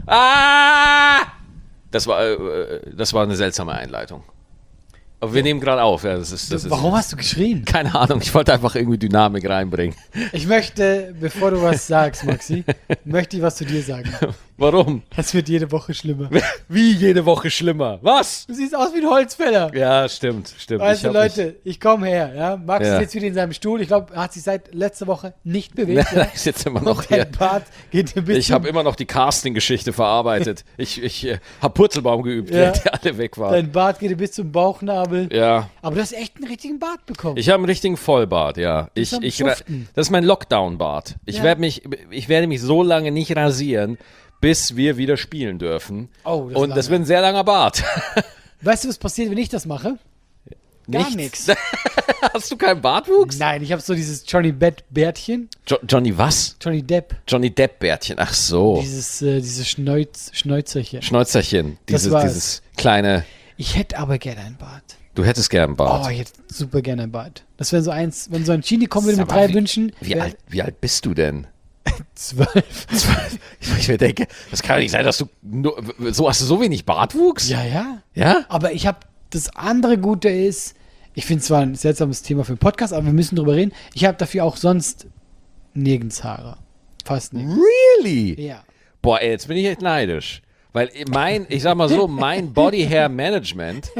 Das war eine seltsame Einleitung. Aber wir nehmen gerade auf. Ja, Warum hast du geschrien? Keine Ahnung, ich wollte einfach irgendwie Dynamik reinbringen. Ich möchte, bevor du was sagst, Maxi, möchte ich was zu dir sagen. Warum? Das wird jede Woche schlimmer. Wie jede Woche schlimmer? Was? Du siehst aus wie ein Holzfäller. Ja, stimmt. Also Leute, ich komme her. Ja? Max ist jetzt wieder in seinem Stuhl. Ich glaube, er hat sich seit letzter Woche nicht bewegt. Ja. Ich sitze immer noch hier. Bart geht ein bisschen. Ich habe immer noch die Casting-Geschichte verarbeitet. Ich habe Purzelbaum geübt, während die alle weg waren. Dein Bart geht bis zum Bauchnabel. Ja. Aber du hast echt einen richtigen Bart bekommen. Ich habe einen richtigen Vollbart, ja. Das ist mein Lockdown-Bart. Ich werde mich so lange nicht rasieren, bis wir wieder spielen dürfen. Oh, und das wird ein sehr langer Bart. Weißt du, was passiert, wenn ich das mache? Gar nichts. Hast du keinen Bartwuchs? Nein, ich habe so dieses Johnny Depp-Bärtchen. Johnny was? Johnny Depp. Johnny Depp-Bärtchen, ach so. Dieses Schnäuzerchen. Schnäuzerchen, dieses kleine... Ich hätte aber gerne ein Bart. Du hättest gerne einen Bart. Oh, ich hätte super gerne ein Bart. Das wäre so eins, wenn so ein Genie kommen würde mit 3 Wünschen. Wie alt bist du denn? 12. Ich mir denke, das kann doch nicht sein, dass du hast du so wenig Bartwuchs? Ja. Ja? Aber ich habe das andere Gute ist, ich finde es zwar ein seltsames Thema für einen Podcast, aber wir müssen drüber reden. Ich habe dafür auch sonst nirgends Haare. Fast nirgends. Really? Ja. Boah, ey, jetzt bin ich echt neidisch. Weil ich sag mal so, mein Body Hair Management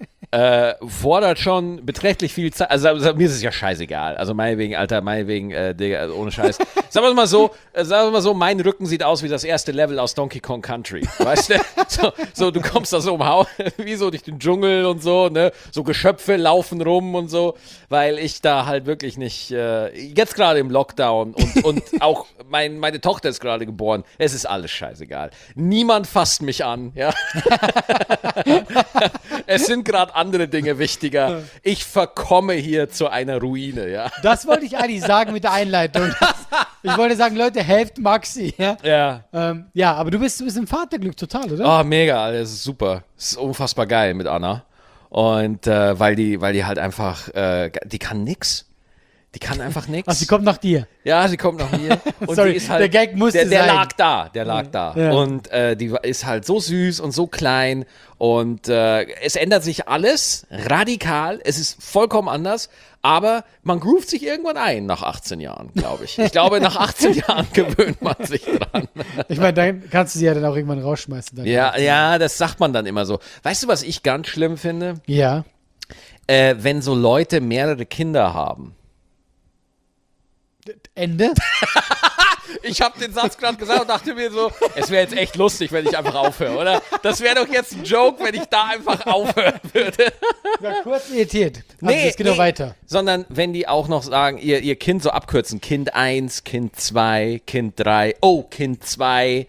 fordert schon beträchtlich viel Zeit. Also mir ist es ja scheißegal. Also meinetwegen, Digga, also ohne Scheiß. Sagen wir mal so, mein Rücken sieht aus wie das erste Level aus Donkey Kong Country. Weißt du? So, du kommst da so im Haus, wie so durch den Dschungel und so, ne? So Geschöpfe laufen rum und so, weil ich da halt wirklich nicht, jetzt gerade im Lockdown und auch meine Tochter ist gerade geboren. Es ist alles scheißegal. Niemand fasst mich an, ja. Es sind gerade andere Dinge wichtiger. Ich verkomme hier zu einer Ruine, ja. Das wollte ich eigentlich sagen mit der Einleitung. Ich wollte sagen, Leute, helft Maxi. Ja, Ja. Aber du bist im Vaterglück total, oder? Oh, mega, Alter, das ist super. Das ist unfassbar geil mit Anna. Und weil die halt einfach, die kann nix. Die kann einfach nichts. Ach, sie kommt nach dir. Ja, sie kommt nach mir. Und Sorry, die ist halt, der Gag musste sein. Der lag da. Ja. Und die ist halt so süß und so klein. Und es ändert sich alles radikal. Es ist vollkommen anders. Aber man groovt sich irgendwann ein nach 18 Jahren, glaube ich. Ich glaube, nach 18 Jahren gewöhnt man sich dran. Ich meine, dann kannst du sie ja dann auch irgendwann rausschmeißen. Ja, das sagt man dann immer so. Weißt du, was ich ganz schlimm finde? Ja. Wenn so Leute mehrere Kinder haben. Ende? Ich habe den Satz gerade gesagt und dachte mir so, es wäre jetzt echt lustig, wenn ich einfach aufhöre, oder? Das wäre doch jetzt ein Joke, wenn ich da einfach aufhören würde. Ich war kurz irritiert. Also es geht noch weiter. Sondern wenn die auch noch sagen, ihr Kind so abkürzen, Kind 1, Kind 2, Kind 3, oh, Kind 2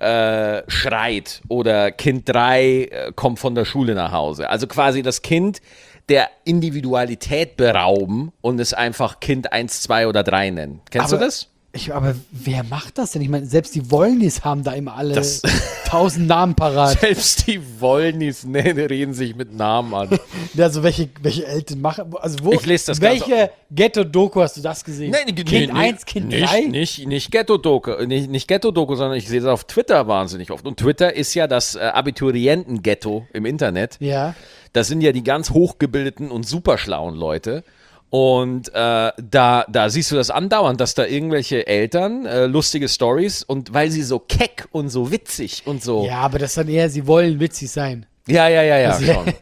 schreit oder Kind 3 kommt von der Schule nach Hause. Also quasi das Kind der Individualität berauben und es einfach Kind 1, 2 oder 3 nennen. Kennst du das? Aber wer macht das denn? Ich meine, selbst die Wollnis haben da immer alle 1000 Namen parat. Selbst die Wollnis reden sich mit Namen an. Also welche Eltern machen, also ich lese das welche Ghetto-Doku hast du das gesehen? Kind 1, Kind 3? Nicht Ghetto-Doku, nicht Ghetto-Doku, sondern ich sehe das auf Twitter wahnsinnig oft. Und Twitter ist ja das Abiturienten-Ghetto im Internet. Ja. Das sind ja die ganz hochgebildeten und superschlauen Leute. Und da siehst du das andauernd, dass da irgendwelche Eltern lustige Storys und weil sie so keck und so witzig und so. Ja, aber das dann eher, sie wollen witzig sein. Ja, Also, schon.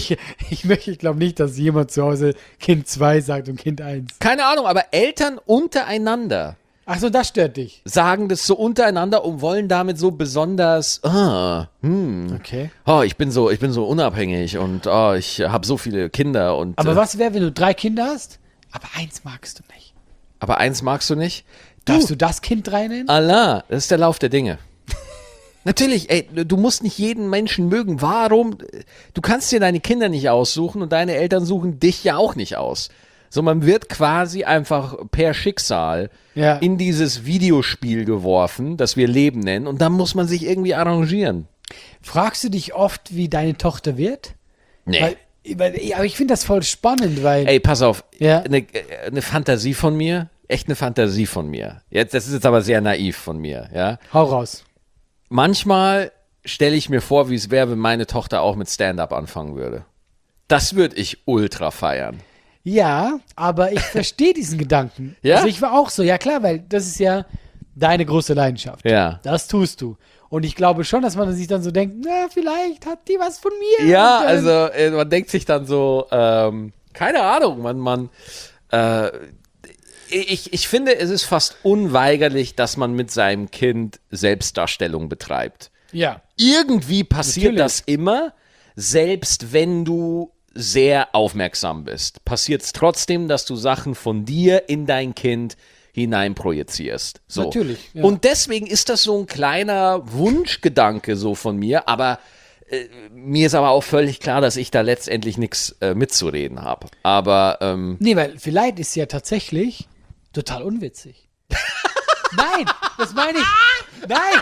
Ich glaube nicht, dass jemand zu Hause Kind 2 sagt und Kind 1. Keine Ahnung, aber Eltern untereinander Ach so, das stört dich. sagen das so untereinander und wollen damit so besonders, Okay. oh, ich bin so unabhängig und ich habe so viele Kinder und. Aber was wäre, wenn du 3 Kinder hast, aber 1 magst du nicht? Aber 1 magst du nicht? Darfst du das Kind 3 nennen? Allah, das ist der Lauf der Dinge. Natürlich, ey, du musst nicht jeden Menschen mögen. Warum? Du kannst dir deine Kinder nicht aussuchen und deine Eltern suchen dich ja auch nicht aus. So, man wird quasi einfach per Schicksal in dieses Videospiel geworfen, das wir Leben nennen, und dann muss man sich irgendwie arrangieren. Fragst du dich oft, wie deine Tochter wird? Nee. Aber ich finde das voll spannend, weil... Ey, pass auf, Ja. eine Fantasie von mir, echt eine Fantasie von mir. Das ist jetzt aber sehr naiv von mir, ja. Hau raus. manchmal stelle ich mir vor, wie es wäre, wenn meine Tochter auch mit Stand-up anfangen würde. Das würde ich ultra feiern. Ja, aber ich verstehe diesen Gedanken. Ja? Also ich war auch so, ja klar, weil das ist ja deine große Leidenschaft. Ja. Das tust du. Und ich glaube schon, dass man sich dann so denkt, na, vielleicht hat die was von mir. Ja, Und dann- also man denkt sich dann so, keine Ahnung, ich finde, es ist fast unweigerlich, dass man mit seinem Kind Selbstdarstellung betreibt. Ja. Irgendwie passiert Natürlich. das immer, selbst wenn du sehr aufmerksam bist. Passiert es trotzdem, dass du Sachen von dir in dein Kind hineinprojizierst. So. Natürlich, ja. Und deswegen ist das so ein kleiner Wunschgedanke so von mir, aber mir ist aber auch völlig klar, dass ich da letztendlich nichts mitzureden habe. Aber Nee, weil vielleicht ist sie ja tatsächlich total unwitzig. Nein, das meine ich. Nein.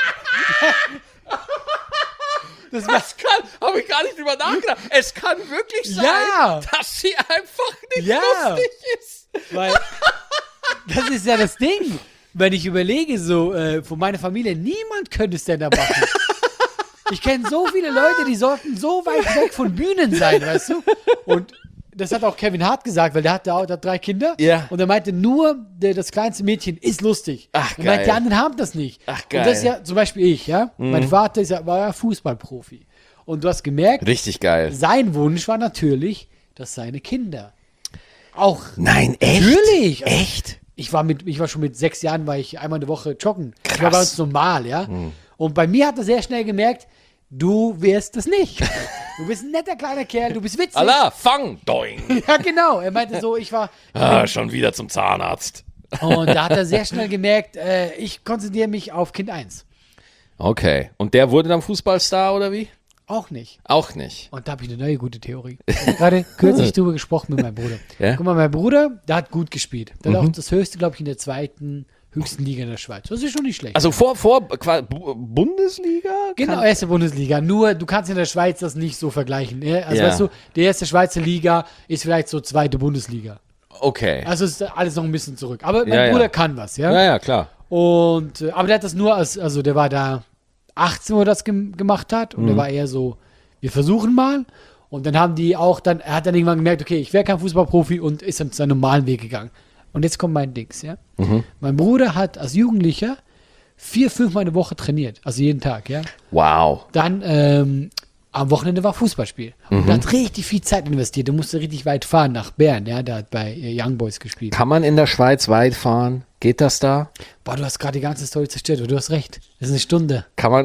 Das war, habe ich gar nicht drüber nachgedacht. Es kann wirklich sein, Ja. dass sie einfach nicht Ja. lustig ist. weil das ist ja das Ding. Wenn ich überlege, so von meiner Familie, niemand könnte Stand-up machen. Ich kenne so viele Leute, die sollten so weit weg von Bühnen sein, weißt du? Und das hat auch Kevin Hart gesagt, weil der hat 3 Kinder. Ja. Und er meinte, nur das kleinste Mädchen ist lustig. Ach, Er meinte, die geil. anderen haben das nicht. Ach, Und das ist geil. ja zum Beispiel ich, ja. Mein Vater war ja Fußballprofi. Und du hast gemerkt, Richtig geil. sein Wunsch war natürlich, dass seine Kinder auch Nein, echt? Natürlich. Echt? ich war schon mit 6 Jahren, war ich einmal in der Woche joggen. Das war Krass. bei uns normal, ja. Und bei mir hat er sehr schnell gemerkt, du wirst das nicht. Du bist ein netter kleiner Kerl, du bist witzig. Allah, fang, doing. Ja, genau. Er meinte so, ich war. Schon wieder zum Zahnarzt. Und da hat er sehr schnell gemerkt, ich konzentriere mich auf Kind 1. Okay. Und der wurde dann Fußballstar oder wie? Auch nicht. Auch nicht. Und da habe ich eine neue gute Theorie. Ich habe gerade kürzlich drüber gesprochen mit meinem Bruder. Ja? Guck mal, mein Bruder, der hat gut gespielt. Der hat auch das höchste, glaube ich, in der 2. höchsten Liga in der Schweiz. Das ist schon nicht schlecht. Also vor Bundesliga? Genau, erste Bundesliga. Nur, du kannst in der Schweiz das nicht so vergleichen. Ne? Also, Ja. weißt du, die erste Schweizer Liga ist vielleicht so 2. Bundesliga. Okay. Also ist alles noch ein bisschen zurück. Aber mein Ja, Bruder ja. kann was, ja. Ja, ja, klar. Und, aber der hat das nur also der war da 18, wo er das gemacht hat. Und der war eher so, wir versuchen mal. Und dann haben die auch dann, er hat dann irgendwann gemerkt, okay, ich wäre kein Fußballprofi und ist dann seinen normalen Weg gegangen. Und jetzt kommt mein Dings, ja. Mein Bruder hat als Jugendlicher 4-5 Mal eine Woche trainiert. Also jeden Tag, ja. Wow. Dann am Wochenende war Fußballspiel. Und er hat richtig viel Zeit investiert. Er musste richtig weit fahren nach Bern. Ja, der hat bei Young Boys gespielt. Kann man in der Schweiz weit fahren? Geht das da? Boah, du hast gerade die ganze Story zerstört. Aber du hast recht. Das ist eine Stunde. Kann man.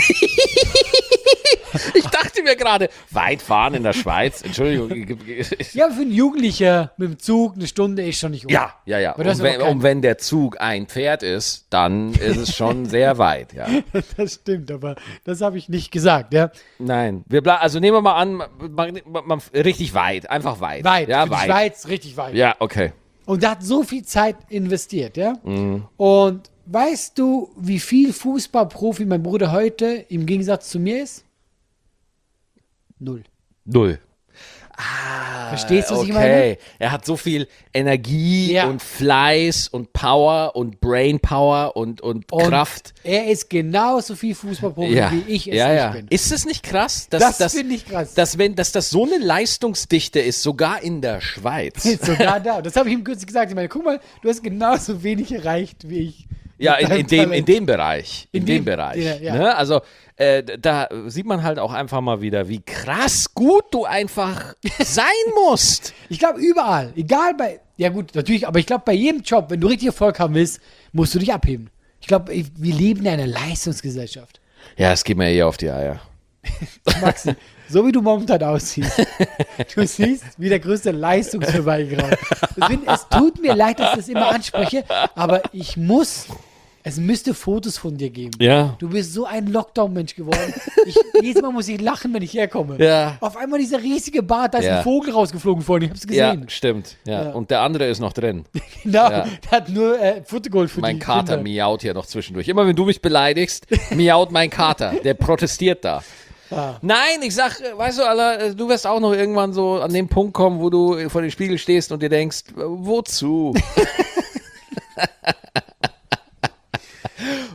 Ich dachte mir gerade, weit fahren in der Schweiz. Entschuldigung. Ja, aber für einen Jugendlicher mit dem Zug eine Stunde ist schon nicht Ja, ja, ja. Aber du hast Und ja noch keinen- und wenn der Zug ein Pferd ist, dann ist es schon sehr weit, ja. Das stimmt, aber das habe ich nicht gesagt, ja. Nein, also nehmen wir mal an, richtig weit, einfach weit. Weit. Ja, für die weit. Schweiz richtig weit. Ja, okay. Und er hat so viel Zeit investiert, ja. Und weißt du, wie viel Fußballprofi mein Bruder heute im Gegensatz zu mir ist? 0. 0. Verstehst du, was ich meine? Okay, er hat so viel Energie Ja. und Fleiß und Power und Brainpower und Und Kraft. er ist genauso viel Fußballprofi, Ja, wie ich es ja, nicht ja. bin. Ist es nicht krass, Das finde ich krass. dass das so eine Leistungsdichte ist, sogar in der Schweiz? Ist sogar da. Das habe ich ihm kürzlich gesagt. Ich meine, guck mal, du hast genauso wenig erreicht wie ich. Ja, Mit deinem in Talent. dem Bereich. In In dem dem- Bereich. ja. Ne? Also, da sieht man halt auch einfach mal wieder, wie krass gut du einfach sein musst. Ich glaube, überall. Egal bei. Ja, gut, natürlich, aber ich glaube, bei jedem Job, wenn du richtig Erfolg haben willst, musst du dich abheben. Ich glaube, wir leben in einer Leistungsgesellschaft. Ja, es geht mir eher auf die Eier. Maxi, so wie du momentan aussiehst, du siehst wie der größte Leistungsverweigerer. Deswegen, es tut mir leid, dass ich das immer anspreche, aber es müsste Fotos von dir geben. Ja. Du bist so ein Lockdown-Mensch geworden. Jedes Mal muss ich lachen, wenn ich herkomme. Ja. Auf einmal dieser riesige Bart, da ist Ja. ein Vogel rausgeflogen vorhin, ich hab's Ja, gesehen. stimmt. Ja. Ja. Und der andere ist noch drin. Genau, Ja. der hat nur Futter geholt für Mein die Kater Kinder. miaut hier noch zwischendurch. Immer wenn du mich beleidigst, miaut mein Kater. Der protestiert da. Ah. Nein, ich sag, weißt du, Alter, du wirst auch noch irgendwann so an den Punkt kommen, wo du vor dem Spiegel stehst und dir denkst, wozu?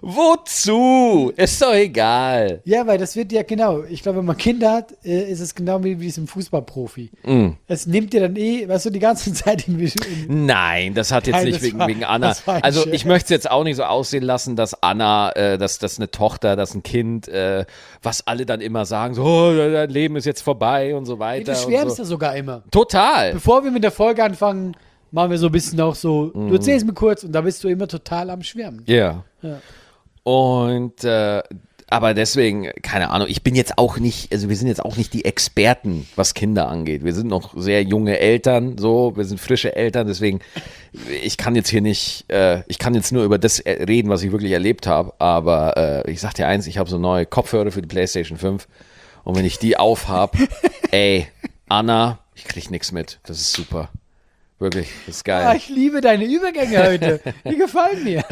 Wozu? Ist doch egal. Ja, weil das wird ja genau, ich glaube, wenn man Kinder hat, ist es genau wie diesem Fußballprofi. Es nimmt dir dann weißt du, die ganze Zeit Nein, das hat jetzt Nein, nicht wegen Anna. das war ein Also Scherz. ich möchte es jetzt auch nicht so aussehen lassen, dass Anna, dass das eine Tochter, dass ein Kind, was alle dann immer sagen, so, oh, dein Leben ist jetzt vorbei und so weiter. Du schwärmst und so. ja sogar immer. Total. Bevor wir mit der Folge anfangen, machen wir so ein bisschen auch so, du erzählst mir kurz und da bist du immer total am Schwärmen. Ja. Ja. Und aber deswegen, keine Ahnung, ich bin jetzt auch nicht, also wir sind jetzt auch nicht die Experten, was Kinder angeht. Wir sind noch sehr junge Eltern, so, wir sind frische Eltern, deswegen, ich kann jetzt hier nicht, ich kann jetzt nur über das reden, was ich wirklich erlebt habe, aber ich sag dir eins, ich habe so neue Kopfhörer für die PlayStation 5 und wenn ich die aufhab, ey, Anna, ich krieg nichts mit, das ist super. Wirklich, das ist geil. Ah, ich liebe deine Übergänge heute. Die gefallen mir.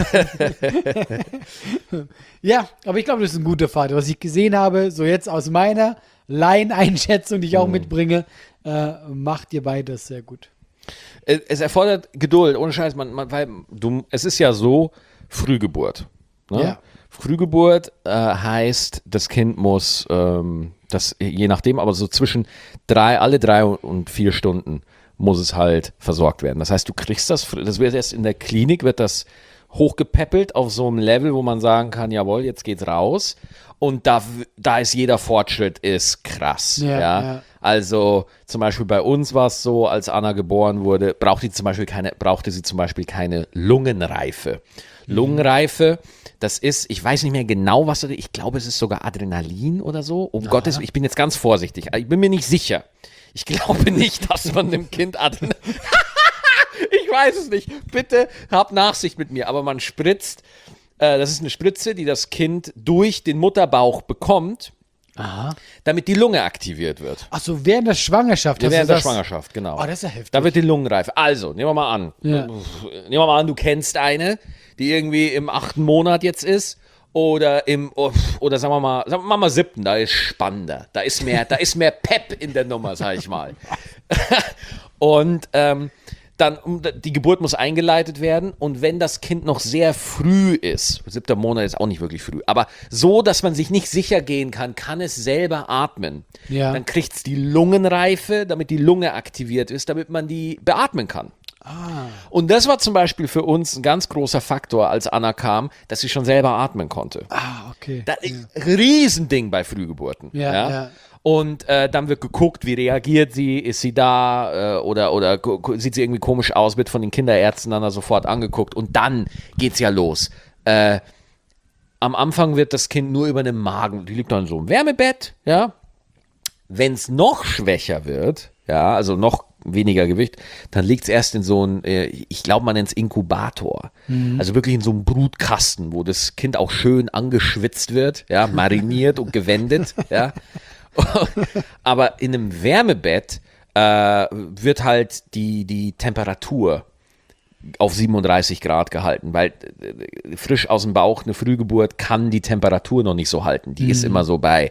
Ja, aber ich glaube, das ist ein guter Vater. Was ich gesehen habe, so jetzt aus meiner Laieneinschätzung, die ich auch mitbringe, macht ihr beides sehr gut. Es erfordert Geduld, ohne Scheiß, weil es ist ja so, Frühgeburt. Ne? Ja. Frühgeburt heißt, das Kind muss, das je nachdem, aber so zwischen alle 3 und 4 Stunden muss es halt versorgt werden. Das heißt, du kriegst das wird erst in der Klinik, wird das hochgepäppelt auf so einem Level, wo man sagen kann, jawohl, jetzt geht's raus. Und da ist jeder Fortschritt ist krass. Ja. Also zum Beispiel bei uns war es so, als Anna geboren wurde, brauchte sie zum Beispiel keine Lungenreife. Lungenreife, das ist, ich weiß nicht mehr genau, was das ist, ich glaube, es ist sogar Adrenalin oder so. Um Gottes Willen, ich bin jetzt ganz vorsichtig, ich bin mir nicht sicher. Ich glaube nicht, dass man dem Kind ich weiß es nicht. Bitte hab Nachsicht mit mir. Aber man spritzt, das ist eine Spritze, die das Kind durch den Mutterbauch bekommt, damit die Lunge aktiviert wird. Ach so, während der Schwangerschaft. Ja, während der Schwangerschaft, genau. Oh, das ist ja heftig. Da wird die Lungenreife. Also, nehmen wir mal an. Ja. Nehmen wir mal an, du kennst eine, die irgendwie im 8. Monat jetzt ist. Oder sagen wir mal 7., da ist spannender. Da ist mehr Pep in der Nummer, sag ich mal. Und dann, die Geburt muss eingeleitet werden. Und wenn das Kind noch sehr früh ist, 7. Monat ist auch nicht wirklich früh, aber so, dass man sich nicht sicher gehen kann es selber atmen. Ja. Dann kriegt es die Lungenreife, damit die Lunge aktiviert ist, damit man die beatmen kann. Und das war zum Beispiel für uns ein ganz großer Faktor, als Anna kam, dass sie schon selber atmen konnte. Okay. Das ist ein Riesending bei Frühgeburten. Ja. Und dann wird geguckt, wie reagiert sie, ist sie da oder sieht sie irgendwie komisch aus, wird von den Kinderärzten dann sofort angeguckt und dann geht's ja los. Am Anfang wird das Kind nur über den Magen, die liegt dann so im Wärmebett, ja. Wenn es noch schwächer wird, ja, also noch weniger Gewicht, dann liegt es erst in so einem, ich glaube, man nennt es Inkubator. Also wirklich in so einem Brutkasten, wo das Kind auch schön angeschwitzt wird, ja, mariniert und gewendet, ja. Aber in einem Wärmebett wird halt die Temperatur auf 37 Grad gehalten, weil frisch aus dem Bauch eine Frühgeburt kann die Temperatur noch nicht so halten. Die ist immer so bei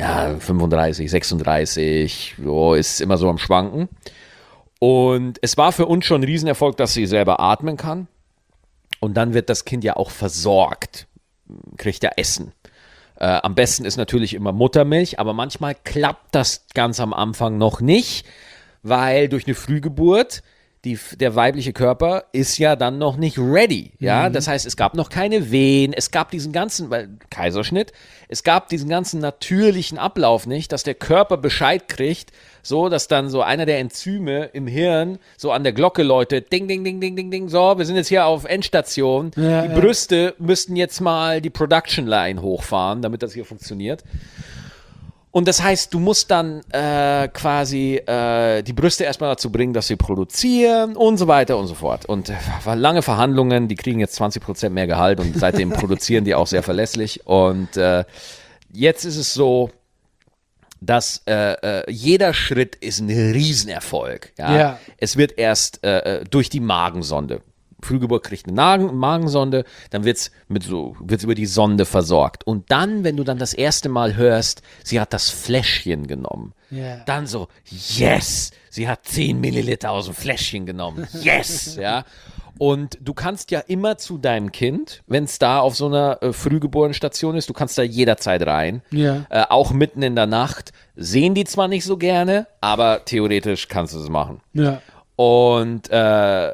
35, 36, so ist immer so am Schwanken. Und es war für uns schon ein Riesenerfolg, dass sie selber atmen kann. Und dann wird das Kind ja auch versorgt, kriegt ja Essen. Am besten ist natürlich immer Muttermilch, aber manchmal klappt das ganz am Anfang noch nicht, weil durch eine Frühgeburt der weibliche Körper ist ja dann noch nicht ready, ja, das heißt, es gab noch keine Wehen, es gab diesen ganzen, weil Kaiserschnitt, es gab diesen ganzen natürlichen Ablauf nicht, dass der Körper Bescheid kriegt, so, dass dann so einer der Enzyme im Hirn so an der Glocke läutet, ding, ding, ding, ding, ding, ding, so, wir sind jetzt hier auf Endstation, die Brüste müssten jetzt mal die Production Line hochfahren, damit das hier funktioniert. Und das heißt, du musst dann quasi die Brüste erstmal dazu bringen, dass sie produzieren und so weiter und so fort. Und war lange Verhandlungen, die kriegen jetzt 20% mehr Gehalt und seitdem produzieren die auch sehr verlässlich. Und jetzt ist es so, dass jeder Schritt ist ein Riesenerfolg. Ja? Es wird erst durch die Magensonde. Frühgeburt kriegt eine Magensonde, dann wird's über die Sonde versorgt. Und dann, wenn du dann das erste Mal hörst, sie hat das Fläschchen genommen, dann so, yes, sie hat 10 Milliliter aus dem Fläschchen genommen, yes, ja. Und du kannst ja immer zu deinem Kind, wenn es da auf so einer Frühgeborenstation ist, du kannst da jederzeit rein. Ja. Auch mitten in der Nacht. Sehen die zwar nicht so gerne, aber theoretisch kannst du es machen. Ja. Und wir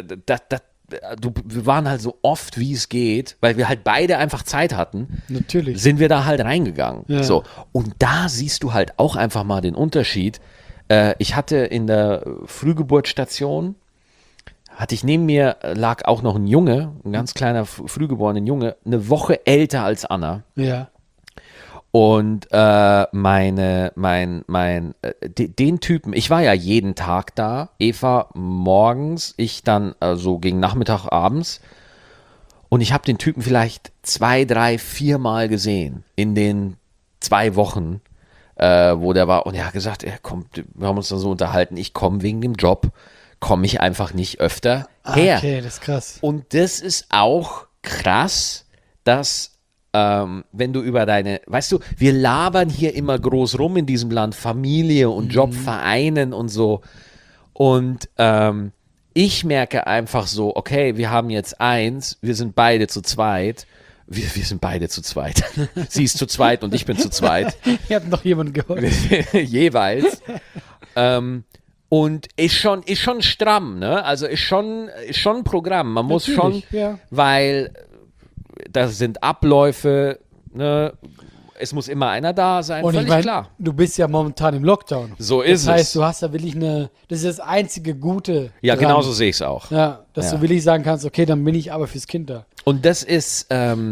waren halt so oft, wie es geht, weil wir halt beide einfach Zeit hatten, Natürlich. sind wir da halt reingegangen. Ja. So. Und da siehst du halt auch einfach mal den Unterschied. Ich hatte in der Frühgeburtsstation, neben mir lag auch noch ein Junge, ein ganz kleiner frühgeborener Junge, eine Woche älter als Anna. Ja. Und den Typen, ich war ja jeden Tag da, Eva morgens, ich dann so gegen Nachmittag, abends. Und ich habe den Typen vielleicht 2, 3, 4 Mal gesehen in den 2 Wochen, wo der war. Und er hat gesagt, er kommt, wir haben uns dann so unterhalten, ich komme wegen dem Job, komme ich einfach nicht öfter her. Okay, das ist krass. Und das ist auch krass, dass wenn du über weißt du, wir labern hier immer groß rum in diesem Land, Familie und Job vereinen und so. Und ich merke einfach so, okay, wir haben jetzt eins, wir sind beide zu zweit. Wir sind beide zu zweit. Sie ist zu zweit und ich bin zu zweit. Ihr habt noch jemanden geholfen. Jeweils. Und ist schon stramm, ne? Also ist schon ein Programm. Man muss Natürlich, schon, ja. weil das sind Abläufe, ne? Es muss immer einer da sein, Und ich völlig meine, klar. du bist ja momentan im Lockdown. So ist Das heißt, es. du hast da wirklich das ist das einzige Gute. Ja, dran. genau so sehe ich es auch. Ja, dass Ja. du wirklich sagen kannst, okay, dann bin ich aber fürs Kind da. Und das ist,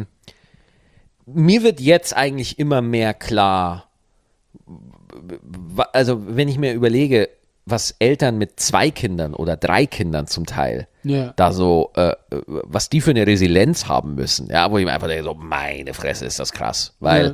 mir wird jetzt eigentlich immer mehr klar, also wenn ich mir überlege, was Eltern mit 2 Kindern oder 3 Kindern zum Teil Ja. da so, was die für eine Resilienz haben müssen, ja, wo ich mir einfach denke, so, meine Fresse, ist das krass, weil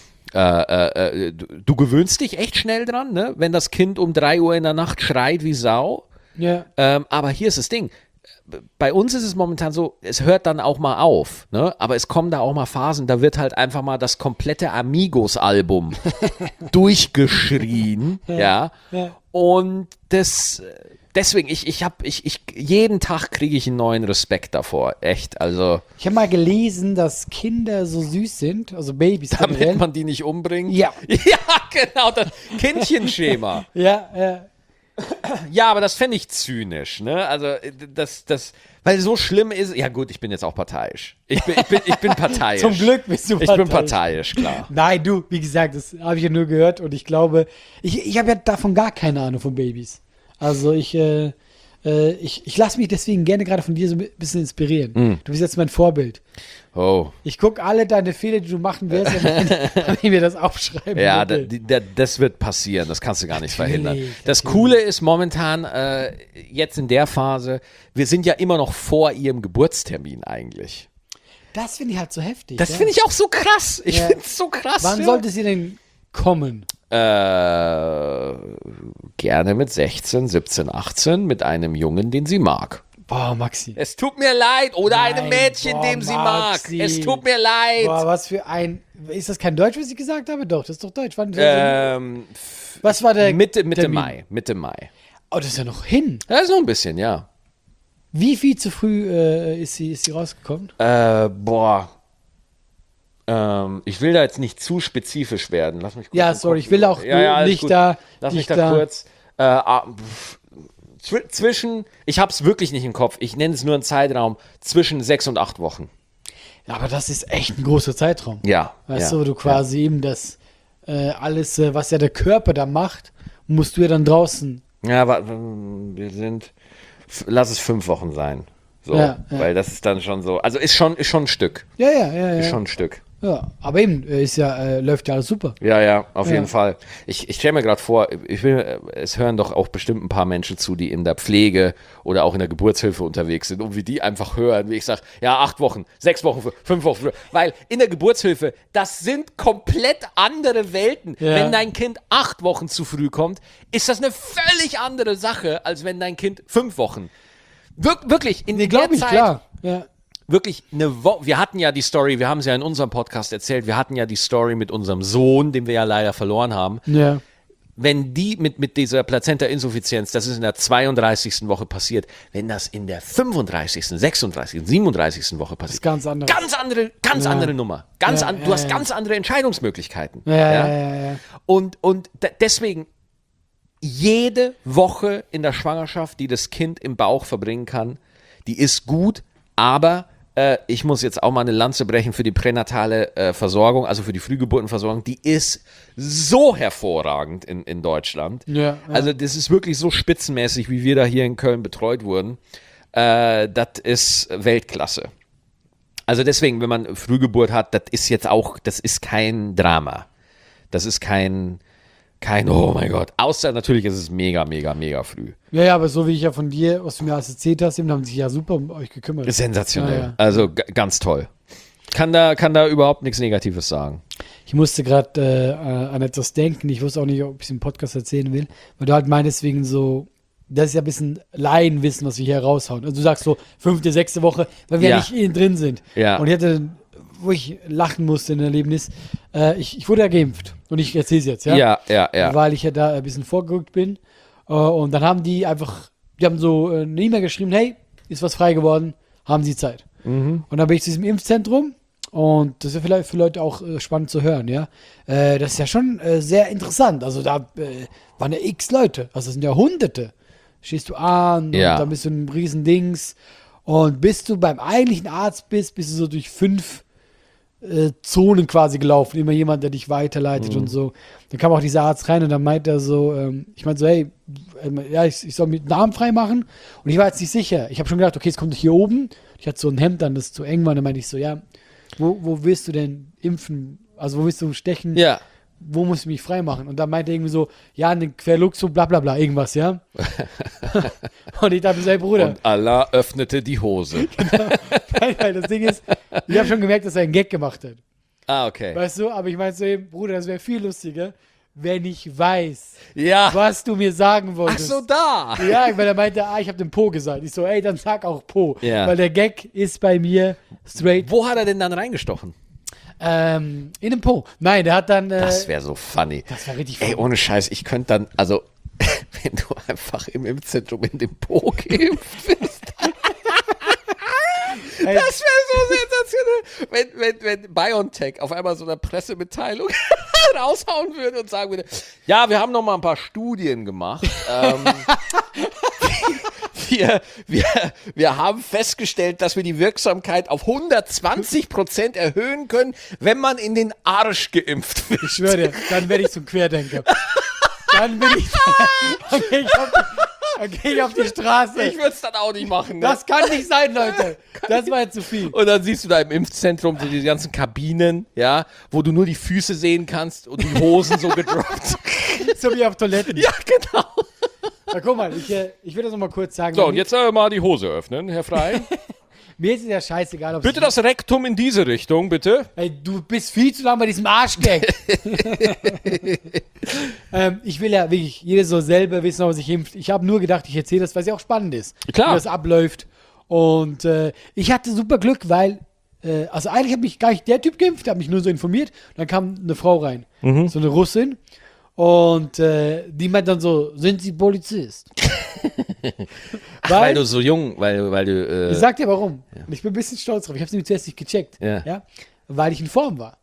du gewöhnst dich echt schnell dran, ne, wenn das Kind um 3 Uhr in der Nacht schreit wie Sau, Ja. aber hier ist das Ding, bei uns ist es momentan so, es hört dann auch mal auf, ne? Aber es kommen da auch mal Phasen, da wird halt einfach mal das komplette Amigos-Album durchgeschrien, ja. Ja. Und deswegen, jeden Tag kriege ich einen neuen Respekt davor, echt, also Ich habe mal gelesen, dass Kinder so süß sind, also Babys damit generell. man die nicht umbringt. Ja. Ja, genau, das Kindchenschema. Ja, ja. Ja, aber das fände ich zynisch, ne? Also, weil so schlimm ist, ja gut, ich bin jetzt auch parteiisch. Ich bin parteiisch. Zum Glück bist du Ich bin parteiisch, klar. Nein, du, wie gesagt, das habe ich ja nur gehört und ich glaube, ich habe ja davon gar keine Ahnung von Babys. Also ich lasse mich deswegen gerne gerade von dir so ein bisschen inspirieren. Du bist jetzt mein Vorbild. Oh. Ich gucke alle deine Fehler, die du machen wirst, wenn ich mir das aufschreiben Ja, würde. das wird passieren, das kannst du gar nicht verhindern. Das natürlich. Coole ist momentan, jetzt in der Phase, wir sind ja immer noch vor ihrem Geburtstermin eigentlich. Das finde ich halt so heftig. Das ja. finde ich auch so krass. Ich Ja. finde es so krass. Wann ja. sollte sie denn kommen? Gerne mit 16, 17, 18 mit einem Jungen, den sie mag. Boah, Maxi. Es tut mir leid. Oder einem Nein, Mädchen, boah, dem sie Maxi. mag. Es tut mir leid. Boah, was für ein. Ist das kein Deutsch, was ich gesagt habe? Doch, das ist doch Deutsch. Wann, was war der. Mitte Termin? Mai. Mitte Mai. Oh, das ist ja noch hin. Ja, so ein bisschen, ja. Wie viel zu früh ist sie rausgekommen? Boah. Ich will da jetzt nicht zu spezifisch werden. Lass mich kurz Ja, im sorry, Kopf ich will auch alles nicht gut. da. Lass mich nicht da kurz. Zwischen, ich hab's wirklich nicht im Kopf, ich nenne es nur einen Zeitraum, zwischen 6 und 8 Wochen. Ja, aber das ist echt ein großer Zeitraum. Ja. Weißt ja, du, du quasi eben das alles, was ja der Körper da macht, musst du ja dann draußen. Ja, wir sind, lass es 5 Wochen sein. So, Ja, ja. weil das ist dann schon so, also ist schon ein Stück. Ja. Ist schon ein Stück. Ja, aber eben, läuft ja alles super. Ja, auf Ja. jeden Fall. Ich stelle mir gerade vor, es hören doch auch bestimmt ein paar Menschen zu, die in der Pflege oder auch in der Geburtshilfe unterwegs sind und wie die einfach hören, wie ich sage, ja, 8 Wochen, 6 Wochen, 5 Wochen, weil in der Geburtshilfe, das sind komplett andere Welten. Ja. Wenn dein Kind 8 Wochen zu früh kommt, ist das eine völlig andere Sache, als wenn dein Kind 5 Wochen. Wirklich, in der Glaube ich, Zeit, klar. Ja. wirklich eine Woche, wir hatten ja die Story, wir haben es ja in unserem Podcast erzählt, wir hatten ja die Story mit unserem Sohn, den wir ja leider verloren haben. Ja. wenn die mit dieser Plazenta-Insuffizienz, das ist in der 32. Woche passiert, wenn das in der 35., 36., 37. Woche passiert, ganz anders. Ganz andere Nummer. Du hast ganz andere Entscheidungsmöglichkeiten. Ja. Und deswegen, jede Woche in der Schwangerschaft, die das Kind im Bauch verbringen kann, die ist gut, aber ich muss jetzt auch mal eine Lanze brechen für die pränatale Versorgung, also für die Frühgeburtenversorgung, die ist so hervorragend in Deutschland. Ja. Also das ist wirklich so spitzenmäßig, wie wir da hier in Köln betreut wurden. Das ist Weltklasse. Also deswegen, wenn man Frühgeburt hat, das ist kein Drama. Das ist kein, oh mein Gott. Außer natürlich ist es mega, mega, mega früh. Ja, aber so wie ich ja von dir, was du mir alles erzählt hast, eben haben sich ja super um euch gekümmert. Sensationell. Ja. Also ganz toll. Kann da überhaupt nichts Negatives sagen. Ich musste gerade an etwas denken. Ich wusste auch nicht, ob ich es im Podcast erzählen will, weil du halt meinst wegen so, das ist ja ein bisschen Laienwissen, was wir hier raushauen. Also du sagst so 5., 6. Woche, weil wir ja nicht innen drin sind. Ja. Und ich hatte, wo ich lachen musste in der Erlebnis, ich wurde ja geimpft. Und ich erzähle es jetzt, ja? Ja. Weil ich ja da ein bisschen vorgerückt bin. Und dann haben die haben so eine E-Mail geschrieben, hey, ist was frei geworden, haben Sie Zeit. Und dann bin ich zu diesem Impfzentrum und das ist ja vielleicht für Leute auch spannend zu hören, ja. Das ist ja schon sehr interessant. Also da waren ja x Leute, also das sind ja Hunderte. Stehst du an und dann bist du in einem riesen Dings und bis du beim eigentlichen Arzt bist du so durch 5 Zonen quasi gelaufen, immer jemand, der dich weiterleitet und so. Dann kam auch dieser Arzt rein und dann meint er so, ich meinte so, hey, ich soll mit Namen frei machen und ich war jetzt nicht sicher. Ich habe schon gedacht, okay, es kommt hier oben. Ich hatte so ein Hemd an, das zu eng war. Dann meinte ich so, ja, wo willst du denn impfen? Also wo willst du stechen? Ja. Wo muss ich mich frei machen? Und dann meinte er irgendwie so, ja, eine Querluxo, bla bla bla, irgendwas, ja. Und ich dachte mir, Bruder. Und Allah öffnete die Hose. Nein, weil das Ding ist, ich habe schon gemerkt, dass er einen Gag gemacht hat. Ah, okay. Weißt du, aber ich meinte so eben, Bruder, das wäre viel lustiger, wenn ich weiß, Ja. was du mir sagen Ach wolltest. so, da. Ja, weil er meinte, ich habe den Po gesagt. Ich so, ey, dann sag auch Po. Ja. Weil der Gag ist bei mir straight Wo hat er denn dann reingestochen? in den Po. Nein, der hat dann... Das wäre so funny. Das wäre richtig Ey, funny. ohne Scheiß, ich könnte dann, also, wenn du einfach im Impfzentrum in den Po geimpft bist. Ey, Das wäre so sensationell, wenn BioNTech auf einmal so eine Pressemitteilung raushauen würde und sagen würde, ja, wir haben noch mal ein paar Studien gemacht. Wir haben festgestellt, dass wir die Wirksamkeit auf 120% erhöhen können, wenn man in den Arsch geimpft wird. Ich schwöre dir, dann werde ich zum Querdenker. Dann bin ich... Dann gehe ich auf die Straße. Ich würde es dann auch nicht machen. Ne? Das kann nicht sein, Leute. Das war jetzt zu viel. Und dann siehst du da im Impfzentrum so diese ganzen Kabinen, ja, wo du nur die Füße sehen kannst und die Hosen so gedroppt. So wie auf Toiletten. Ja, genau. Na, guck mal, ich will das noch mal kurz sagen. So, und jetzt mal die Hose öffnen, Herr Frey. Mir ist es ja scheißegal, ob Bitte das Rektum in diese Richtung, bitte. Ey, du bist viel zu lang bei diesem Arschgag. Ich will ja wirklich, jeder soll selber wissen, ob er sich impft. Ich habe nur gedacht, ich erzähle das, weil es ja auch spannend ist. Klar. Wie das abläuft. Und ich hatte super Glück, weil, also eigentlich hat mich gar nicht der Typ geimpft, der hat mich nur so informiert. Dann kam eine Frau rein, so eine Russin. Und die meint dann so, sind Sie Polizist? Weil du so jung, weil du. Ich sag dir warum. Ja. Und ich bin ein bisschen stolz drauf. Ich habe es nämlich zuerst nicht gecheckt. Ja. Weil ich in Form war.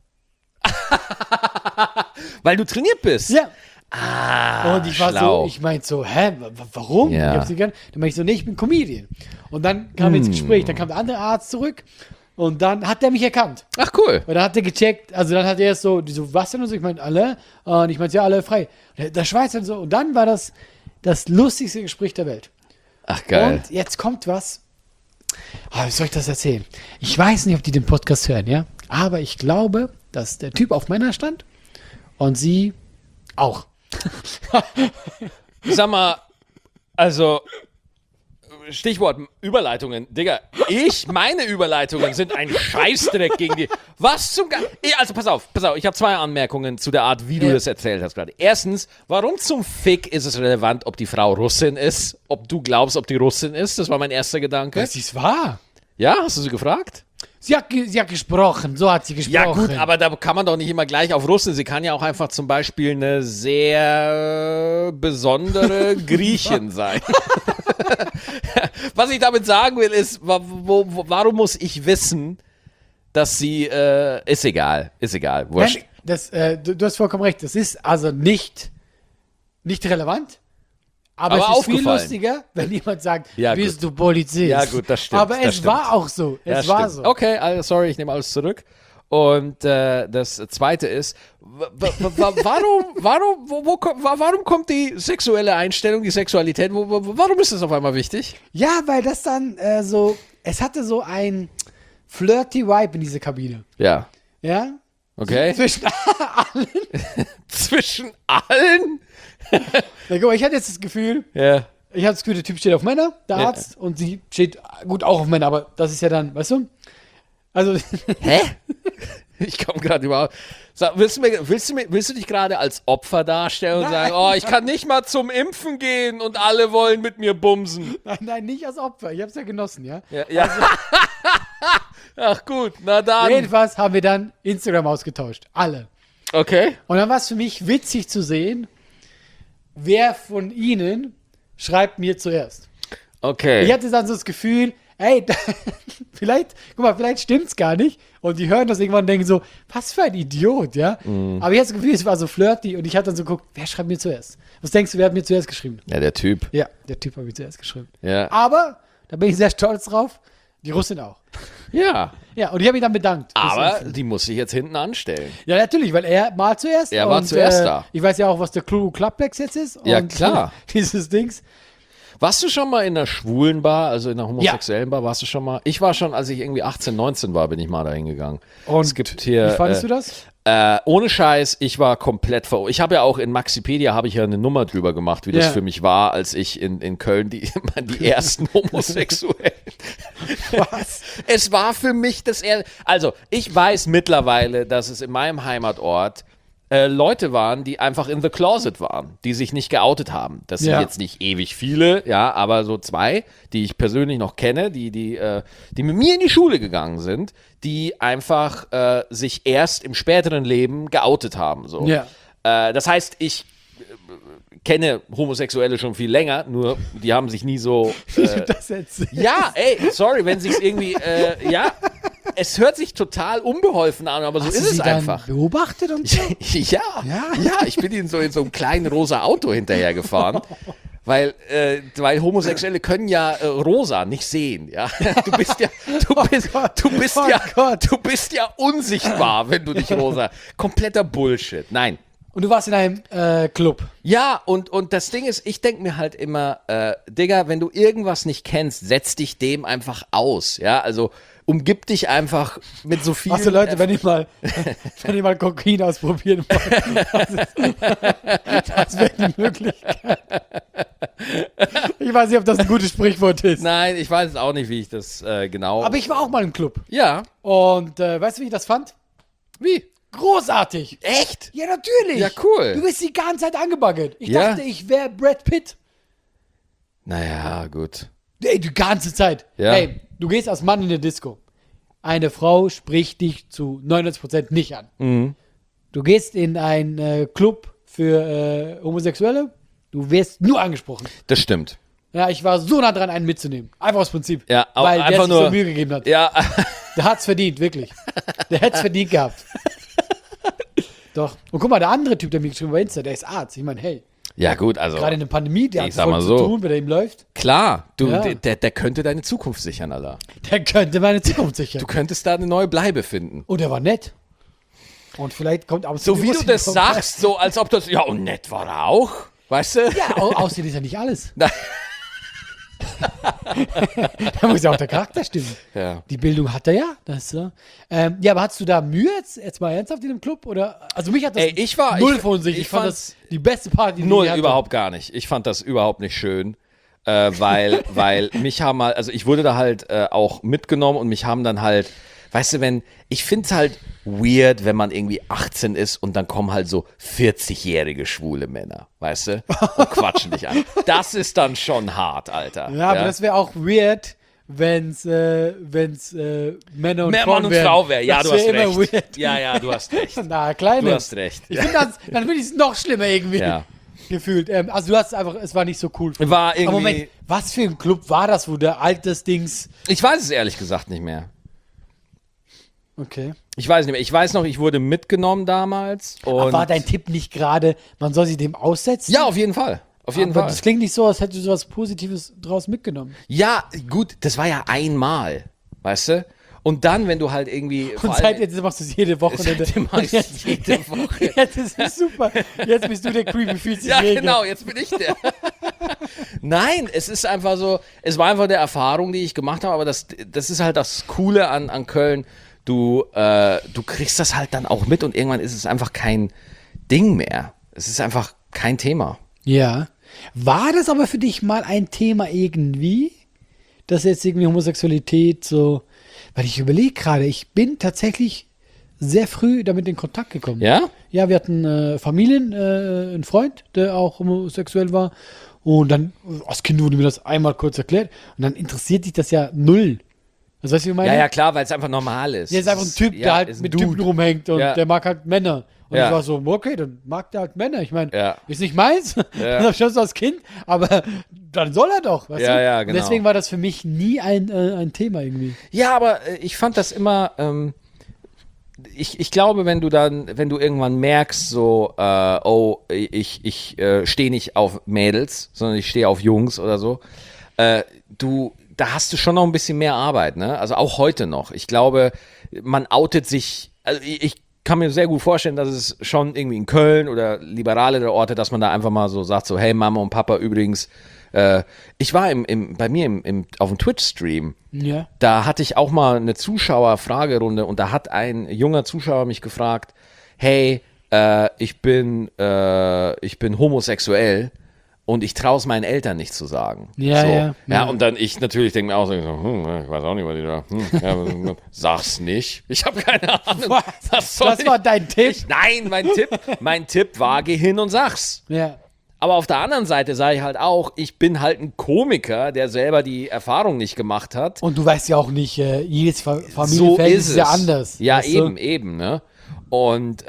Weil du trainiert bist. Ja. Ah, und ich war schlau. so, ich meinte so, warum? Ja. Ich hab's nicht gern. Dann meinte ich so, nee, ich bin Comedian. Und dann kam ins Gespräch, dann kam der andere Arzt zurück und dann hat der mich erkannt. Ach, cool. Und dann hat er gecheckt, also dann hat er erst so, die so, was denn? Und so, ich meinte, alle. Und ich meinte, ja, alle frei. Und der Schweizer und so. Und dann war das lustigste Gespräch der Welt. Ach, geil. Und jetzt kommt was. Wie soll ich das erzählen? Ich weiß nicht, ob die den Podcast hören, ja? Aber ich glaube, dass der Typ auf Männer stand und sie auch. Sag mal, also, Stichwort Überleitungen. Digga, meine Überleitungen sind ein Scheißdreck gegen die. Was zum Also, pass auf, ich habe 2 Anmerkungen zu der Art, wie du das erzählt hast gerade. Erstens, warum zum Fick ist es relevant, ob die Frau Russin ist? Ob du glaubst, ob die Russin ist? Das war mein erster Gedanke. Das ist wahr. Ja, hast du sie gefragt? Sie hat gesprochen, so hat sie gesprochen. Ja gut, aber da kann man doch nicht immer gleich auf Russen. Sie kann ja auch einfach zum Beispiel eine sehr besondere Griechin sein. Was ich damit sagen will, ist, warum muss ich wissen, dass sie, ist egal, wurscht. Nein, du hast vollkommen recht, das ist also nicht relevant. Aber es ist viel aufgefallen. Lustiger, wenn jemand sagt, Ja, bist du Polizist. Ja gut, das stimmt. Aber das es stimmt. war auch so. Es Ja, war stimmt. so. Okay, also, sorry, ich nehme alles zurück. Und das Zweite ist, warum kommt die sexuelle Einstellung, die Sexualität, warum ist das auf einmal wichtig? Ja, weil das dann es hatte so ein flirty Vibe in dieser Kabine. Ja, Ja? okay. Zwischen allen. Zwischen allen? Ja, guck mal, ich hatte jetzt das Gefühl, Ja. der Typ steht auf Männer, der Ja. Arzt, und sie steht gut auch auf Männer, aber das ist ja dann, weißt du? Also, Hä? Ich komme gerade überhaupt. Sag, willst du dich gerade als Opfer darstellen und sagen, oh, ich kann nicht mal zum Impfen gehen und alle wollen mit mir bumsen? nein, nicht als Opfer, ich hab's ja genossen, ja? Ja. Ach gut, na dann. Jedenfalls haben wir dann Instagram ausgetauscht, alle. Okay. Und dann war es für mich witzig zu sehen, wer von ihnen schreibt mir zuerst. Okay. Ich hatte dann so das Gefühl, ey, vielleicht stimmt's gar nicht. Und die hören das irgendwann und denken so, was für ein Idiot, ja? Aber ich hatte das Gefühl, es war so flirty und ich hatte dann so geguckt, wer schreibt mir zuerst? Was denkst du, wer hat mir zuerst geschrieben? Ja, der Typ. Ja, der Typ hat mir zuerst geschrieben. Ja. Aber, da bin ich sehr stolz drauf, die Russin auch. Ja. Ja, und ich habe mich dann bedankt. Aber die muss sich jetzt hinten anstellen. Ja, natürlich, weil er mal zuerst. Er war zuerst da. Ich weiß ja auch, was der Clubplex jetzt ist. Ja, und klar. Dieses Dings. Warst du schon mal in einer schwulen Bar, also in einer homosexuellen Bar? Warst du schon mal? Ich war schon, als ich irgendwie 18, 19 war, bin ich mal dahin gegangen. Und es gibt hier, wie fandest du das? Ohne Scheiß, ich war komplett Ich habe ja auch in Maxipedia habe ich ja eine Nummer drüber gemacht, wie das Ja. für mich war, als ich in Köln die ersten Homosexuellen. Was? Es war für mich also ich weiß mittlerweile, dass es in meinem Heimatort Leute waren, die einfach in the closet waren, die sich nicht geoutet haben. Das sind Ja. jetzt nicht ewig viele, ja, aber so 2, die ich persönlich noch kenne, die mit mir in die Schule gegangen sind, die einfach sich erst im späteren Leben geoutet haben. So. Ja. Das heißt, ich kenne Homosexuelle schon viel länger, nur die haben sich nie so. Wie du das erzählst. Ja, ey, sorry, wenn sich's irgendwie, ja, es hört sich total unbeholfen an, aber so Hast ist du es sie dann einfach. beobachtet und so? Ja, ich bin in so einem kleinen rosa Auto hinterhergefahren. Weil Homosexuelle können ja rosa nicht sehen, ja. Du bist ja unsichtbar, wenn du dich rosa. Kompletter Bullshit. Nein. Und du warst in einem Club. Ja, und das Ding ist, ich denke mir halt immer, Digga, wenn du irgendwas nicht kennst, setz dich dem einfach aus, ja, also umgib dich einfach mit so viel. Achso, Leute, wenn ihr mal Kokain ausprobieren wollt, das wäre die Möglichkeit. Ich weiß nicht, ob das ein gutes Sprichwort ist. Nein, ich weiß auch nicht, wie ich das genau. Aber ich war auch mal im Club. Ja. Und weißt du, wie ich das fand? Wie? Großartig. Echt? Ja, natürlich. Ja, cool. Du bist die ganze Zeit angebaggert. Ich Ja. dachte, ich wäre Brad Pitt. Naja, gut. Ey, die ganze Zeit. Ja. Ey, du gehst als Mann in eine Disco. Eine Frau spricht dich zu 99% nicht an. Mhm. Du gehst in einen Club für Homosexuelle. Du wirst nur angesprochen. Das stimmt. Ja, ich war so nah dran, einen mitzunehmen. Einfach aus Prinzip. Ja, auch weil der einfach sich nur so Mühe gegeben hat. Ja. Der hat's verdient, wirklich. Der hätt's verdient gehabt. Doch. Und guck mal, der andere Typ, der mir geschrieben hat bei Insta, der ist Arzt. Ich meine, hey, Ja, gut, also. gerade in der Pandemie, der Ich hat sag voll mal zu so. tun, wenn er ihm läuft. Klar, Ja. der könnte deine Zukunft sichern, Alter. Der könnte meine Zukunft sichern. Du könntest da eine neue Bleibe finden. Und der war nett. Und vielleicht kommt aber So wie du das sagst, so als ob das. Ja, und nett war er auch. Weißt du? Ja, aussehen ist ja nicht alles. Nein. Da muss ja auch der Charakter stimmen. Ja. Die Bildung hat er ja. Das, ja, aber hattest du da Mühe jetzt mal ernsthaft in dem Club? Oder? Also mich hat das Ey, ich war- null ich- von sich. ich Ich fand fand's das die beste Party, die Null, ich hatte. überhaupt gar nicht. Ich fand das überhaupt nicht schön. Weil mich haben halt, also ich wurde da halt auch mitgenommen und mich haben dann halt, weißt du, ich finde es halt weird, wenn man irgendwie 18 ist und dann kommen halt so 40-jährige schwule Männer, weißt du, und quatschen dich an. Das ist dann schon hart, Alter. Ja, aber das wäre auch weird, wenn's Männer und Mehr Frauen Mann und wären. Frau wäre. Ja, Das du hast wär immer recht. weird. Ja, du hast recht. Na, Kleine. Du hast recht. Ich finde dann finde ich es noch schlimmer irgendwie. Ja. Gefühlt. Also du hast einfach, es war nicht so cool. War irgendwie. Aber Moment, was für ein Club war das, wo der Altersdings. Ich weiß es ehrlich gesagt nicht mehr. Okay. Ich weiß nicht mehr. Ich weiß noch, ich wurde mitgenommen damals. Und Aber war dein Tipp nicht gerade, man soll sich dem aussetzen? ja, auf jeden Fall. Auf jeden Aber Fall. das klingt nicht so, als hättest du sowas Positives draus mitgenommen. Ja, gut, das war ja einmal, weißt du? Und dann, wenn du halt irgendwie. Und seit jetzt machst du es jede Woche. Seitdem mach ich's jede Woche. Ja, das ist super. Jetzt bist du der Creepy, fühlt sich Ja, Jäger. genau, jetzt bin ich der. Nein, es ist einfach so, es war einfach der Erfahrung, die ich gemacht habe, aber das ist halt das Coole an Köln. Du kriegst das halt dann auch mit und irgendwann ist es einfach kein Ding mehr. Es ist einfach kein Thema. Ja. War das aber für dich mal ein Thema irgendwie? Dass jetzt irgendwie Homosexualität so. Weil ich überlege gerade, ich bin tatsächlich sehr früh damit in Kontakt gekommen. Ja? Ja, wir hatten einen Freund, der auch homosexuell war. Und dann, als Kind wurde mir das einmal kurz erklärt. Und dann interessiert dich das ja null. Also, weißt du, wie ich meine? Ja, klar, weil es einfach normal ist. Der ist einfach ein Typ, Ja, der halt ist ein mit Dude. Typen rumhängt und Ja. der mag halt Männer. Und Ja. ich war so, okay, dann mag der halt Männer. Ich meine, Ja. ist nicht meins, das hab ich schon so als Kind, aber dann soll er doch, weißt Ja, du? ja, Und genau. deswegen war das für mich nie ein Thema irgendwie. Ja, aber ich fand das immer, ich glaube, wenn du irgendwann merkst, so, ich stehe nicht auf Mädels, sondern ich stehe auf Jungs oder so, da hast du schon noch ein bisschen mehr Arbeit, ne? Also auch heute noch. Ich glaube, man outet sich, also ich kann mir sehr gut vorstellen, dass es schon irgendwie in Köln oder liberalere Orte, dass man da einfach mal so sagt, so, hey Mama und Papa, übrigens, ich war bei mir auf dem Twitch-Stream, Ja. da hatte ich auch mal eine Zuschauerfragerunde und da hat ein junger Zuschauer mich gefragt, hey, ich bin homosexuell und ich traue es meinen Eltern nicht zu sagen. Ja, so. ja. Ja, und dann ich natürlich denke mir auch so, ich weiß auch nicht, was die da, sag's nicht. Ich habe keine Ahnung. Was soll Das war dein Tipp? Nein, mein Tipp war, geh hin und sag's. Ja. Aber auf der anderen Seite sage ich halt auch, ich bin halt ein Komiker, der selber die Erfahrung nicht gemacht hat. Und du weißt ja auch nicht, jedes So Familienverhältnis ist ist ja es. anders. Ja, weißt du? eben, ne? Und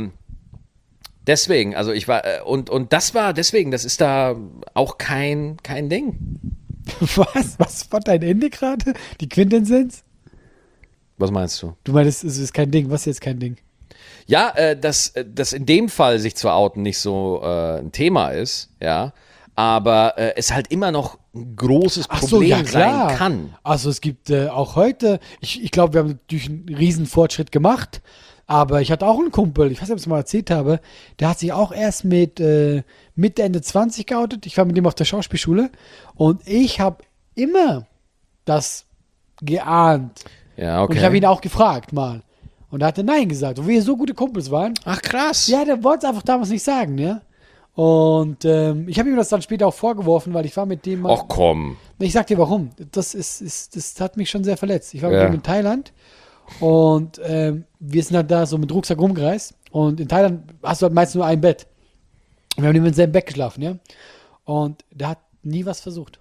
deswegen, also ich war, und das war deswegen, das ist da auch kein Ding. Was war dein Ende gerade? Die Quintessenz? Was meinst du? Du meinst, es ist kein Ding. Was ist jetzt kein Ding? Ja, dass in dem Fall sich zu outen nicht so ein Thema ist, ja, aber es halt immer noch ein großes Ach so, Problem ja, klar. sein kann. Also es gibt auch heute, ich glaube, wir haben natürlich einen riesen Fortschritt gemacht, aber ich hatte auch einen Kumpel, ich weiß nicht, ob ich es mal erzählt habe, der hat sich auch erst mit Mitte, Ende 20 geoutet. Ich war mit dem auf der Schauspielschule und ich habe immer das geahnt. Ja, okay. Und ich habe ihn auch gefragt mal. Und er hatte Nein gesagt, wo wir so gute Kumpels waren. Ach, krass. Ja, der wollte es einfach damals nicht sagen, ja. Und ich habe ihm das dann später auch vorgeworfen, weil ich war mit dem mal. Ach komm. Ich sag dir warum. Das hat mich schon sehr verletzt. Ich war mit Ja. ihm in Thailand und wir sind halt da so mit Rucksack rumgereist. Und in Thailand hast du halt meistens nur ein Bett. Und wir haben im selben Bett geschlafen, ja. Und der hat nie was versucht.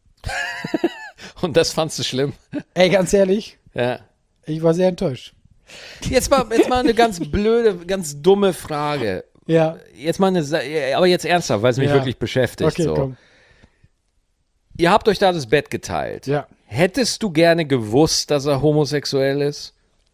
Und das fandst du schlimm? Ey, ganz ehrlich, Ja. ich war sehr enttäuscht. Jetzt mal eine ganz blöde, ganz dumme Frage. Ja. Jetzt mal aber jetzt ernsthaft, weil es mich Ja. wirklich beschäftigt. Okay, so. komm. Ihr habt euch da das Bett geteilt. Ja. Hättest du gerne gewusst, dass er homosexuell ist?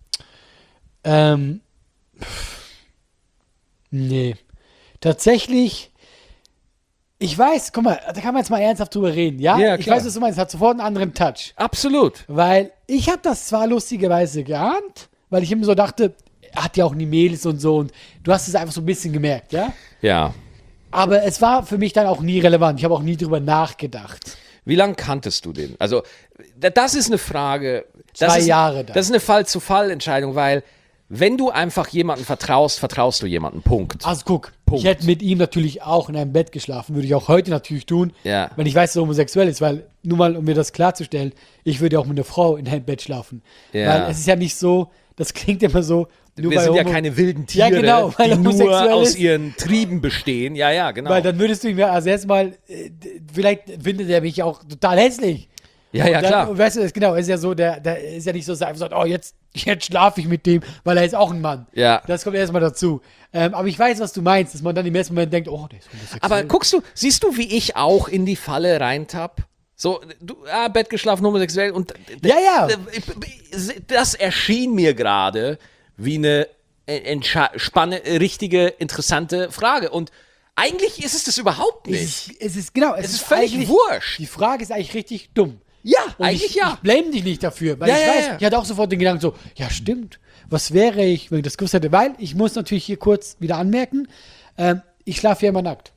Nee. Tatsächlich, ich weiß, guck mal, da kann man jetzt mal ernsthaft drüber reden, ja? Ja, ich klar. weiß, was du meinst, es hat sofort einen anderen Touch. Absolut. Weil ich habe das zwar lustigerweise geahnt, weil ich immer so dachte, er hat ja auch nie Mädels und so und du hast es einfach so ein bisschen gemerkt, ja? Ja. Aber es war für mich dann auch nie relevant. Ich habe auch nie drüber nachgedacht. Wie lange kanntest du den? Also, das ist eine Frage. Das 2 ist, Jahre dann. Das ist eine Fall-zu-Fall-Entscheidung, weil wenn du einfach jemandem vertraust, vertraust du jemandem. Punkt. Also guck, Punkt. ich hätte mit ihm natürlich auch in einem Bett geschlafen, würde ich auch heute natürlich tun, Ja. wenn ich weiß, dass er homosexuell ist, weil, nur mal, um mir das klarzustellen, ich würde auch mit einer Frau in einem Bett schlafen. Ja. Weil es ist ja nicht so, das klingt immer so, nur Wir bei sind ja Homo- keine wilden Ja, Tiere, genau, weil die er nur homosexuell aus ist. ihren Trieben bestehen. Ja, genau. Weil dann würdest du ihm ja, also erstmal, vielleicht findet er mich auch total hässlich. Ja, ja, Und dann, klar. und weißt du, genau, ist ja so, der ist ja nicht so, dass er einfach sagt, oh, jetzt schlafe ich mit dem, weil er ist auch ein Mann. Ja. Das kommt erstmal dazu. Aber ich weiß, was du meinst, dass man dann im ersten Moment denkt, oh, der ist homosexuell. Aber siehst du, wie ich auch in die Falle reintapp? So, Bett geschlafen, homosexuell und Ja. das erschien mir gerade wie eine richtige, interessante Frage. Und eigentlich ist es das überhaupt nicht. Es ist genau, Es ist völlig eigentlich- wurscht. Die Frage ist eigentlich richtig dumm. Ja, Und eigentlich ich blame dich nicht dafür, weil Ja, ich ja, weiß, ja. ich hatte auch sofort den Gedanken so, ja stimmt, was wäre ich, wenn ich das gewusst hätte, weil ich muss natürlich hier kurz wieder anmerken, ich schlafe ja immer nackt.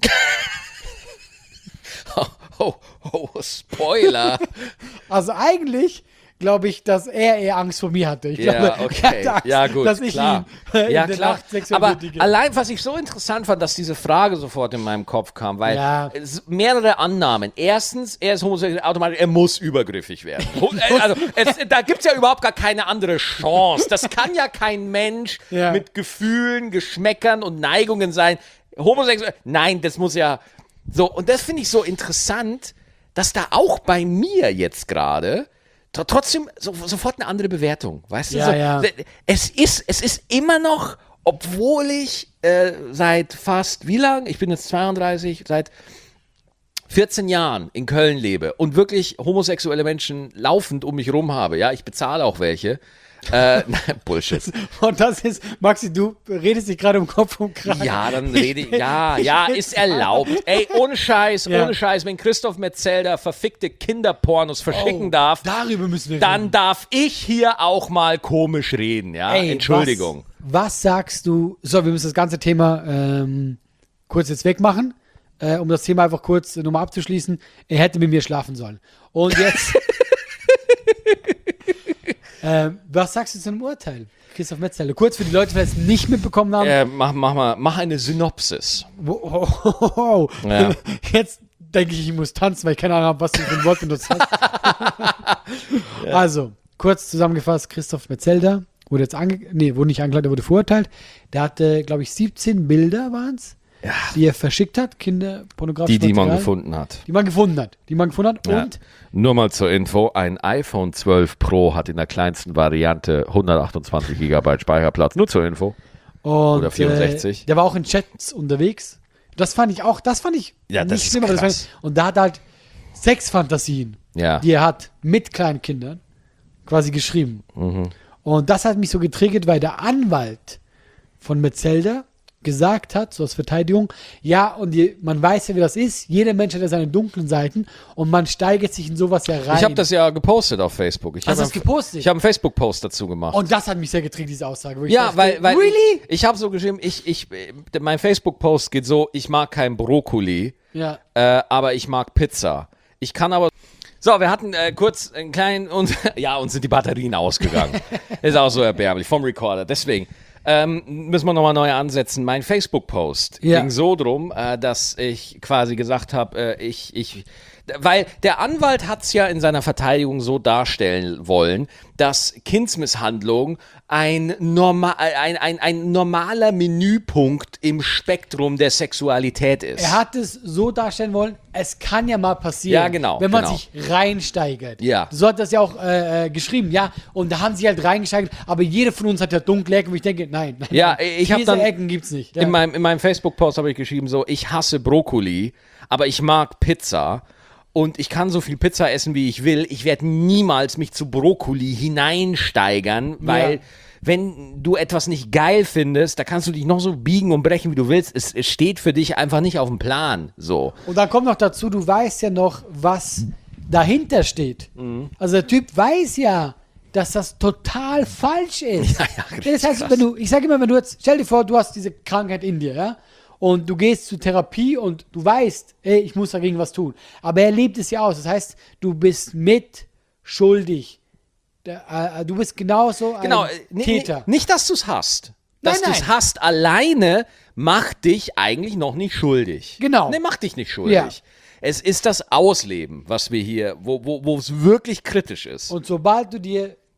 Spoiler. Also eigentlich glaube ich, dass er eher Angst vor mir hatte. Ich glaube, Ja, er okay. hatte Angst, Ja, gut, dass ich klar. ihn in Ja, der klar. Nacht sexuell Aber nötige. allein, was ich so interessant fand, dass diese Frage sofort in meinem Kopf kam, weil Ja. es mehrere Annahmen. Erstens, er ist homosexuell, automatisch, er muss übergriffig werden. Also, da gibt es ja überhaupt gar keine andere Chance. Das kann ja kein Mensch Ja. mit Gefühlen, Geschmäckern und Neigungen sein. Homosexuell, nein, das muss ja so. Und das finde ich so interessant, dass da auch bei mir jetzt gerade trotzdem sofort eine andere Bewertung, weißt du? Ja, so, ja. Es ist immer noch, obwohl ich seit fast, wie lang? Ich bin jetzt 32, seit 14 Jahren in Köln lebe und wirklich homosexuelle Menschen laufend um mich rum habe. Ja, ich bezahle auch welche. Nein, Bullshit. Und das ist, Maxi, du redest dich gerade um Kopf und Kragen. Ja, dann rede ich. Ja, ist erlaubt. Ey, ohne Scheiß, Ja. wenn Christoph Metzelder verfickte Kinderpornos verschicken darf, Darüber müssen wir dann reden. darf ich hier auch mal komisch reden, ja? Ey, Entschuldigung. Was sagst du? So, wir müssen das ganze Thema kurz jetzt wegmachen, um das Thema einfach kurz nochmal abzuschließen. Er hätte mit mir schlafen sollen. Und jetzt. Was sagst du zu einem Urteil? Christoph Metzelder. Kurz für die Leute, die vielleicht nicht mitbekommen haben. Mach eine Synopsis. Wow. Ja. Jetzt denke ich muss tanzen, weil ich keine Ahnung habe, was du für ein Wort benutzt hast. Also, kurz zusammengefasst, Christoph Metzelder wurde jetzt wurde nicht angeklagt, er wurde verurteilt. Der hatte, glaube ich, 17 Bilder waren es, die er verschickt hat, kinderpornografisches Die man Material. gefunden hat. Die man gefunden hat. Ja. Und Nur mal zur Info, ein iPhone 12 Pro hat in der kleinsten Variante 128 GB Speicherplatz. Nur zur Info. Oder 64. Der war auch in Chats unterwegs. Das fand ich Ja, das nicht ist schlimm, aber krass. und da hat er halt Sexfantasien, Ja. die er hat mit kleinen Kindern, quasi geschrieben. Mhm. Und das hat mich so getriggert, weil der Anwalt von Metzelder gesagt hat, so als Verteidigung, ja, und man weiß ja, wie das ist, jeder Mensch hat ja seine dunklen Seiten und man steigert sich in sowas ja rein. Ich habe das ja gepostet auf Facebook. Hast du das gepostet? Ich habe einen Facebook-Post dazu gemacht. Und das hat mich sehr getriggert, diese Aussage. Wo ich Ja, dachte, weil really? ich habe so geschrieben, mein Facebook-Post geht so, ich mag kein Brokkoli, Ja. aber ich mag Pizza. Ich kann aber... So, wir hatten kurz einen kleinen... uns sind die Batterien ausgegangen. Ist auch so erbärmlich, vom Recorder. Deswegen müssen wir nochmal neu ansetzen. Mein Facebook-Post ging so drum, dass ich quasi gesagt habe, weil der Anwalt hat es ja in seiner Verteidigung so darstellen wollen, dass Kindsmisshandlung ein normaler Menüpunkt im Spektrum der Sexualität ist. Er hat es so darstellen wollen, es kann ja mal passieren, Ja, genau, wenn man genau. sich reinsteigert. Ja. So hat das ja auch geschrieben, ja. Und da haben sie halt reingesteigert, aber jeder von uns hat ja dunkle Ecken, wo ich denke, nein. Ja, ich habe diese dann Ecken gibt's nicht. Ja. in meinem Facebook-Post habe ich geschrieben so, ich hasse Brokkoli, aber ich mag Pizza. Und ich kann so viel Pizza essen, wie ich will. Ich werde niemals mich zu Brokkoli hineinsteigern, weil wenn du etwas nicht geil findest, da kannst du dich noch so biegen und brechen, wie du willst. Es steht für dich einfach nicht auf dem Plan. So. Und dann kommt noch dazu, du weißt ja noch, was dahinter steht. Mhm. Also der Typ weiß ja, dass das total falsch ist. Ja, richtig Das heißt, krass. ich sage immer, wenn du jetzt, stell dir vor, du hast diese Krankheit in dir, ja? Und du gehst zur Therapie und du weißt, ey, ich muss dagegen was tun. Aber er lebt es ja aus. Das heißt, du bist mitschuldig. Du bist genauso ein Täter. Nicht, dass du es hast. Dass Nein, du es nein. hast alleine, macht dich eigentlich noch nicht schuldig. Genau. Nee, macht dich nicht schuldig. Ja. Es ist das Ausleben, was wir hier, wo es wirklich kritisch ist. Und sobald du dir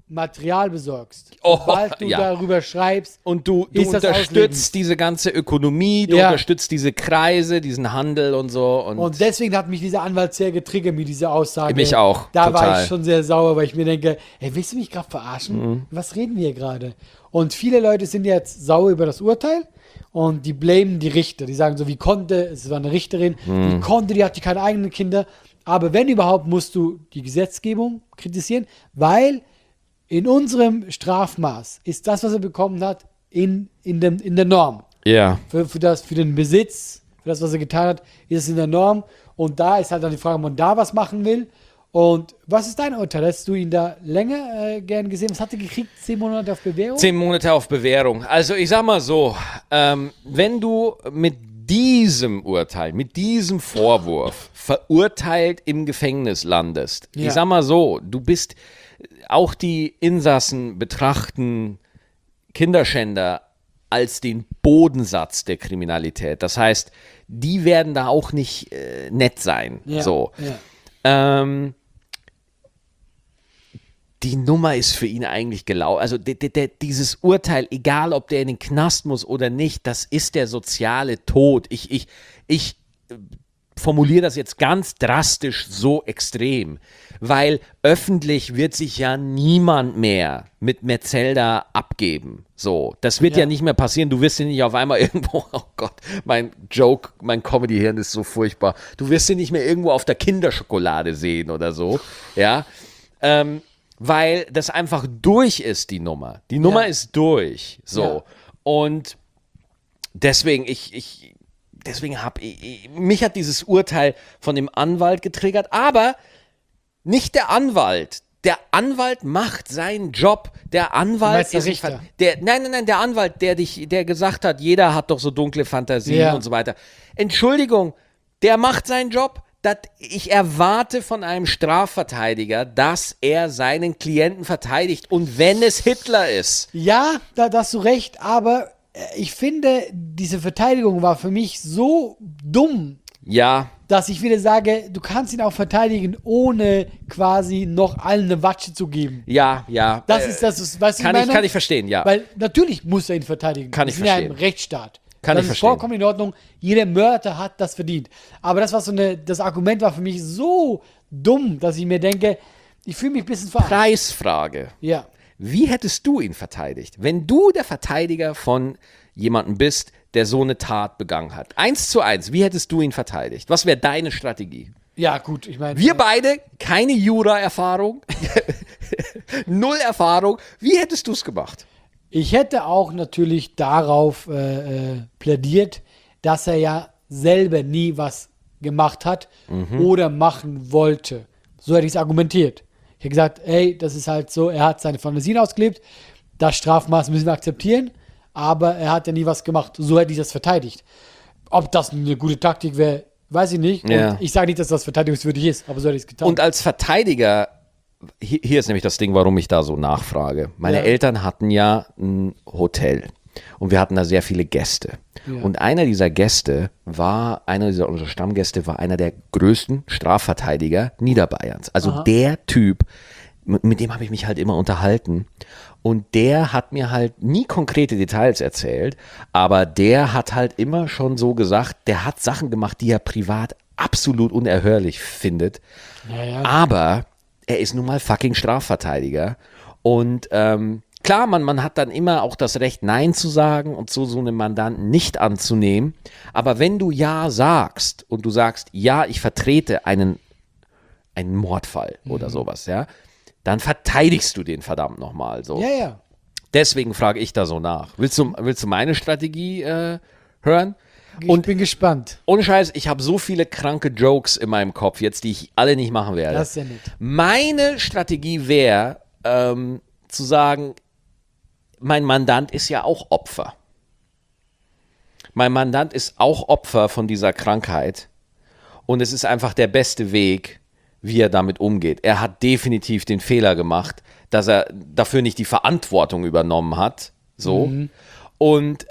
Material besorgst, Oh, sobald du ja. darüber schreibst, Und du ist das unterstützt Ausleben. diese ganze Ökonomie, du Ja. unterstützt diese Kreise, diesen Handel und so. Und deswegen hat mich dieser Anwalt sehr getriggert mit dieser Aussage. Mich auch, Da war total. ich schon sehr sauer, weil ich mir denke, ey, willst du mich gerade verarschen? Was reden wir hier gerade? Und viele Leute sind jetzt sauer über das Urteil und die blamen die Richter. Die sagen so, wie konnte, es war eine Richterin, wie konnte, die hatte keine eigenen Kinder. Aber wenn überhaupt, musst du die Gesetzgebung kritisieren, weil in unserem Strafmaß ist das, was er bekommen hat, in der Norm. Ja. Für den Besitz, für das, was er getan hat, ist es in der Norm. Und da ist halt dann die Frage, ob man da was machen will. Und was ist dein Urteil? Hättest du ihn da länger gern gesehen? Was hat er gekriegt? 10 Monate auf Bewährung? 10 Monate auf Bewährung. Also ich sag mal so, wenn du mit diesem Urteil, mit diesem Vorwurf verurteilt im Gefängnis landest, Ja. ich sag mal so, du bist, auch die Insassen betrachten Kinderschänder als den Bodensatz der Kriminalität. Das heißt, die werden da auch nicht nett sein. Ja, So. ja. Die Nummer ist für ihn eigentlich gelaufen. Also dieses Urteil, egal ob der in den Knast muss oder nicht, das ist der soziale Tod. Ich formuliere das jetzt ganz drastisch so extrem, weil öffentlich wird sich ja niemand mehr mit Metzelder abgeben. So, das wird ja nicht mehr passieren. Du wirst ihn nicht auf einmal irgendwo, oh Gott, mein Joke, mein Comedy-Hirn ist so furchtbar. Du wirst ihn nicht mehr irgendwo auf der Kinderschokolade sehen oder so, ja. Weil das einfach durch ist, die Nummer. Die Nummer ist durch. So. Ja. Und deswegen, mich hat dieses Urteil von dem Anwalt getriggert, aber nicht der Anwalt. Der Anwalt macht seinen Job. Der Anwalt meinst der ist Richter? Nein, der Anwalt, der gesagt hat, jeder hat doch so dunkle Fantasien Ja. und so weiter. Entschuldigung, der macht seinen Job. Ich erwarte von einem Strafverteidiger, dass er seinen Klienten verteidigt. Und wenn es Hitler ist. Ja, da hast du recht, aber ich finde, diese Verteidigung war für mich so dumm, Ja, dass ich wieder sage, du kannst ihn auch verteidigen, ohne quasi noch allen eine Watsche zu geben. ja. Das ist das, weißt du, Kann ich verstehen, ja. Weil natürlich muss er ihn verteidigen. Kann Wir ich sind ja im verstehen. Rechtsstaat. Kann das ich ist verstehen. vollkommen in Ordnung. Jeder Mörder hat das verdient. Aber das Argument war für mich so dumm, dass ich mir denke, ich fühle mich ein bisschen verarscht. Preisfrage. Ja. Wie hättest du ihn verteidigt, wenn du der Verteidiger von jemandem bist, der so eine Tat begangen hat? 1:1, wie hättest du ihn verteidigt? Was wäre deine Strategie? Ja, gut, ich meine. Wir beide, keine Jura-Erfahrung, 0 Erfahrung. Wie hättest du es gemacht? Ich hätte auch natürlich darauf plädiert, dass er ja selber nie was gemacht hat oder machen wollte. So hätte ich es argumentiert. Ich hätte gesagt, ey, das ist halt so, er hat seine Fantasien ausgelebt, das Strafmaß müssen wir akzeptieren, aber er hat ja nie was gemacht. So hätte ich das verteidigt. Ob das eine gute Taktik wäre, weiß ich nicht. Ja. Und ich sage nicht, dass das verteidigungswürdig ist, aber so hätte ich es getan. Und als Verteidiger, hier ist nämlich das Ding, warum ich da so nachfrage. Meine Ja. Eltern hatten ja ein Hotel und wir hatten da sehr viele Gäste. Ja. Und einer dieser unserer Stammgäste war einer der größten Strafverteidiger Niederbayerns. Also der Typ, mit dem habe ich mich halt immer unterhalten. Und der hat mir halt nie konkrete Details erzählt, aber der hat halt immer schon so gesagt, der hat Sachen gemacht, die er privat absolut unerhörlich findet. ja. Aber er ist nun mal fucking Strafverteidiger. Und klar, man hat dann immer auch das Recht, Nein zu sagen und so einen Mandanten nicht anzunehmen. Aber wenn du Ja sagst und du sagst, ja, ich vertrete einen Mordfall oder sowas, ja, dann verteidigst du den verdammt nochmal so. Ja. Deswegen frage ich da so nach. Willst du meine Strategie hören? Ich bin gespannt. Ohne Scheiß, ich habe so viele kranke Jokes in meinem Kopf jetzt, die ich alle nicht machen werde. Das ist ja nett. Meine Strategie wäre, zu sagen, mein Mandant ist ja auch Opfer. Mein Mandant ist auch Opfer von dieser Krankheit. Und es ist einfach der beste Weg, wie er damit umgeht. Er hat definitiv den Fehler gemacht, dass er dafür nicht die Verantwortung übernommen hat. So. Und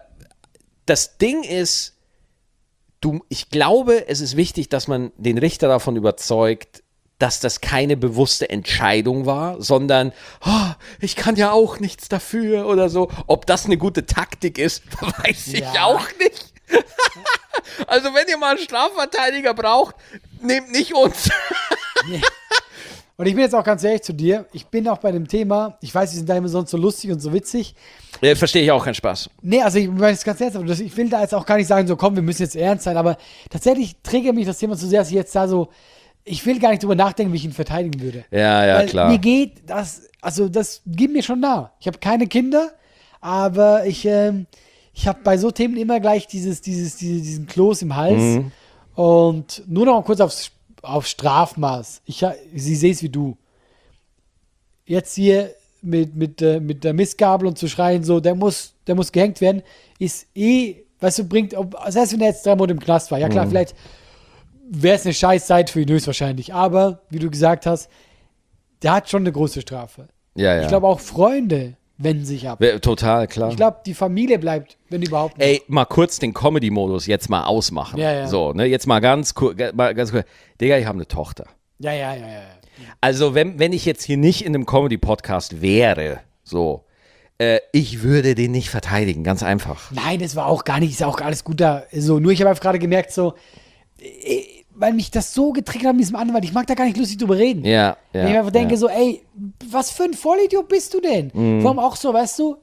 das Ding ist, ich glaube, es ist wichtig, dass man den Richter davon überzeugt, dass das keine bewusste Entscheidung war, sondern ich kann ja auch nichts dafür oder so. Ob das eine gute Taktik ist, weiß ich auch nicht. Also wenn ihr mal einen Strafverteidiger braucht, nehmt nicht uns. Nee. Und ich bin jetzt auch ganz ehrlich zu dir, ich bin auch bei dem Thema, ich weiß, die sind da immer sonst so lustig und so witzig. Verstehe ich auch keinen Spaß. Nee, also ich meine es ganz ernst, aber ich will da jetzt auch gar nicht sagen, so komm, wir müssen jetzt ernst sein, aber tatsächlich triggert mich das Thema so sehr, dass ich jetzt da so, ich will gar nicht drüber nachdenken, wie ich ihn verteidigen würde. Ja, Weil klar. mir geht das, also das geht mir schon nah. Ich habe keine Kinder, aber ich habe bei so Themen immer gleich diesen Kloß im Hals. Und nur noch kurz auf Strafmaß. Sie sehe es wie du. Jetzt hier mit der Mistgabel und zu schreien, so, der muss gehängt werden, ist weißt du, das heißt, wenn er jetzt 3 Monate im Knast war, ja klar, vielleicht wäre es eine scheiß Zeit für ihn höchstwahrscheinlich, aber, wie du gesagt hast, der hat schon eine große Strafe. Ja. Ich glaube auch Freunde wenden sich ab. Total, klar. Ich glaube, die Familie bleibt, wenn überhaupt nicht. Ey, mal kurz den Comedy-Modus jetzt mal ausmachen. Ja. So, ne, jetzt mal ganz kurz. Digga, ich habe eine Tochter. Ja. Also, wenn ich jetzt hier nicht in einem Comedy-Podcast wäre, so, ich würde den nicht verteidigen, ganz einfach. Nein, das war auch gar nicht, ist auch alles gut da. So, nur ich habe einfach gerade gemerkt, so, weil mich das so getriggert hat mit diesem Anwalt, ich mag da gar nicht lustig drüber reden. Ja. Wenn ich einfach denke, so, ey, was für ein Vollidiot bist du denn? Vor allem auch so, weißt du,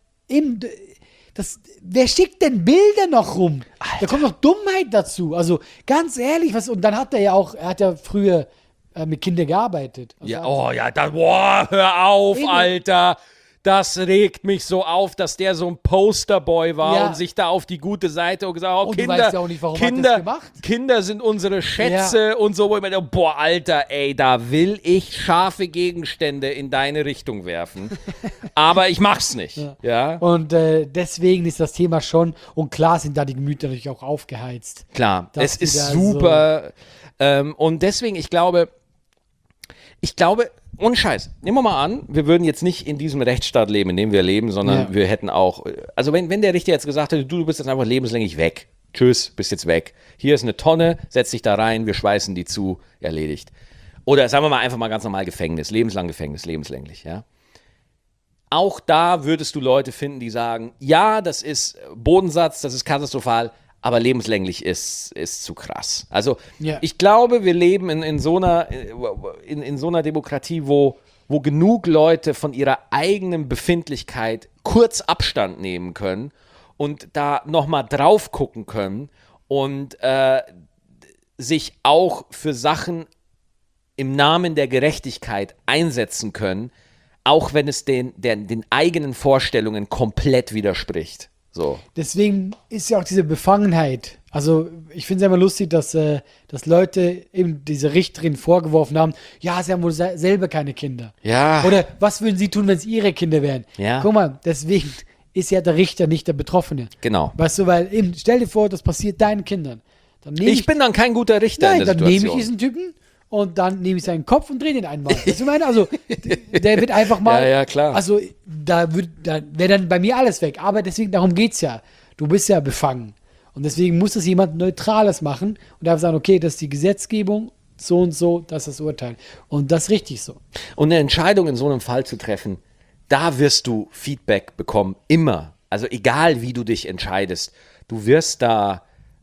wer schickt denn Bilder noch rum? Alter. Da kommt noch Dummheit dazu. Also, ganz ehrlich, und dann hat er hat ja früher mit Kindern gearbeitet. Also hör auf, Eben. Alter. Das regt mich so auf, dass der so ein Posterboy war Ja. und sich da auf die gute Seite und gesagt hat, Und du weißt ja auch nicht, warum hat er das gemacht. Kinder sind unsere Schätze und so. Wo ich mir denke, boah, Alter, ey, da will ich scharfe Gegenstände in deine Richtung werfen. Aber ich mach's nicht. Ja. Und deswegen ist das Thema schon, und klar sind da die Gemüter natürlich auch aufgeheizt. Klar, Dass es die ist da super. Und deswegen, ich glaube, ohne Scheiß, nehmen wir mal an, wir würden jetzt nicht in diesem Rechtsstaat leben, in dem wir leben, sondern wir hätten auch, also wenn der Richter jetzt gesagt hätte, du bist jetzt einfach lebenslänglich weg, tschüss, bist jetzt weg, hier ist eine Tonne, setz dich da rein, wir schweißen die zu, erledigt. Oder sagen wir mal einfach mal ganz normal Gefängnis, lebenslang Gefängnis, lebenslänglich, ja. Auch da würdest du Leute finden, die sagen, ja, das ist Bodensatz, das ist katastrophal, aber lebenslänglich ist zu krass. Also ich glaube, wir leben in so einer Demokratie, wo genug Leute von ihrer eigenen Befindlichkeit kurz Abstand nehmen können und da nochmal drauf gucken können und sich auch für Sachen im Namen der Gerechtigkeit einsetzen können, auch wenn es den eigenen Vorstellungen komplett widerspricht. So. Deswegen ist ja auch diese Befangenheit. Also ich finde es immer lustig, dass Leute eben diese Richterin vorgeworfen haben, ja, sie haben wohl selber keine Kinder. Ja. Oder was würden sie tun, wenn es ihre Kinder wären? Ja. Guck mal, deswegen ist ja der Richter nicht der Betroffene. Genau. Weißt du, weil eben, stell dir vor, das passiert deinen Kindern. Dann Ich bin dann kein guter Richter in der dann nehme Situation. ich diesen Typen und dann nehme ich seinen Kopf und drehe den einmal. Weißt du, was ich meine? Also, der wird einfach mal. Ja, klar. Also, da wäre dann bei mir alles weg. Aber deswegen, darum geht's ja. Du bist ja befangen. Und deswegen muss das jemand Neutrales machen und darf sagen, okay, das ist die Gesetzgebung, so und so, das ist das Urteil. Und das ist richtig so. Und eine Entscheidung in so einem Fall zu treffen, da wirst du Feedback bekommen, immer. Also egal, wie du dich entscheidest, du wirst da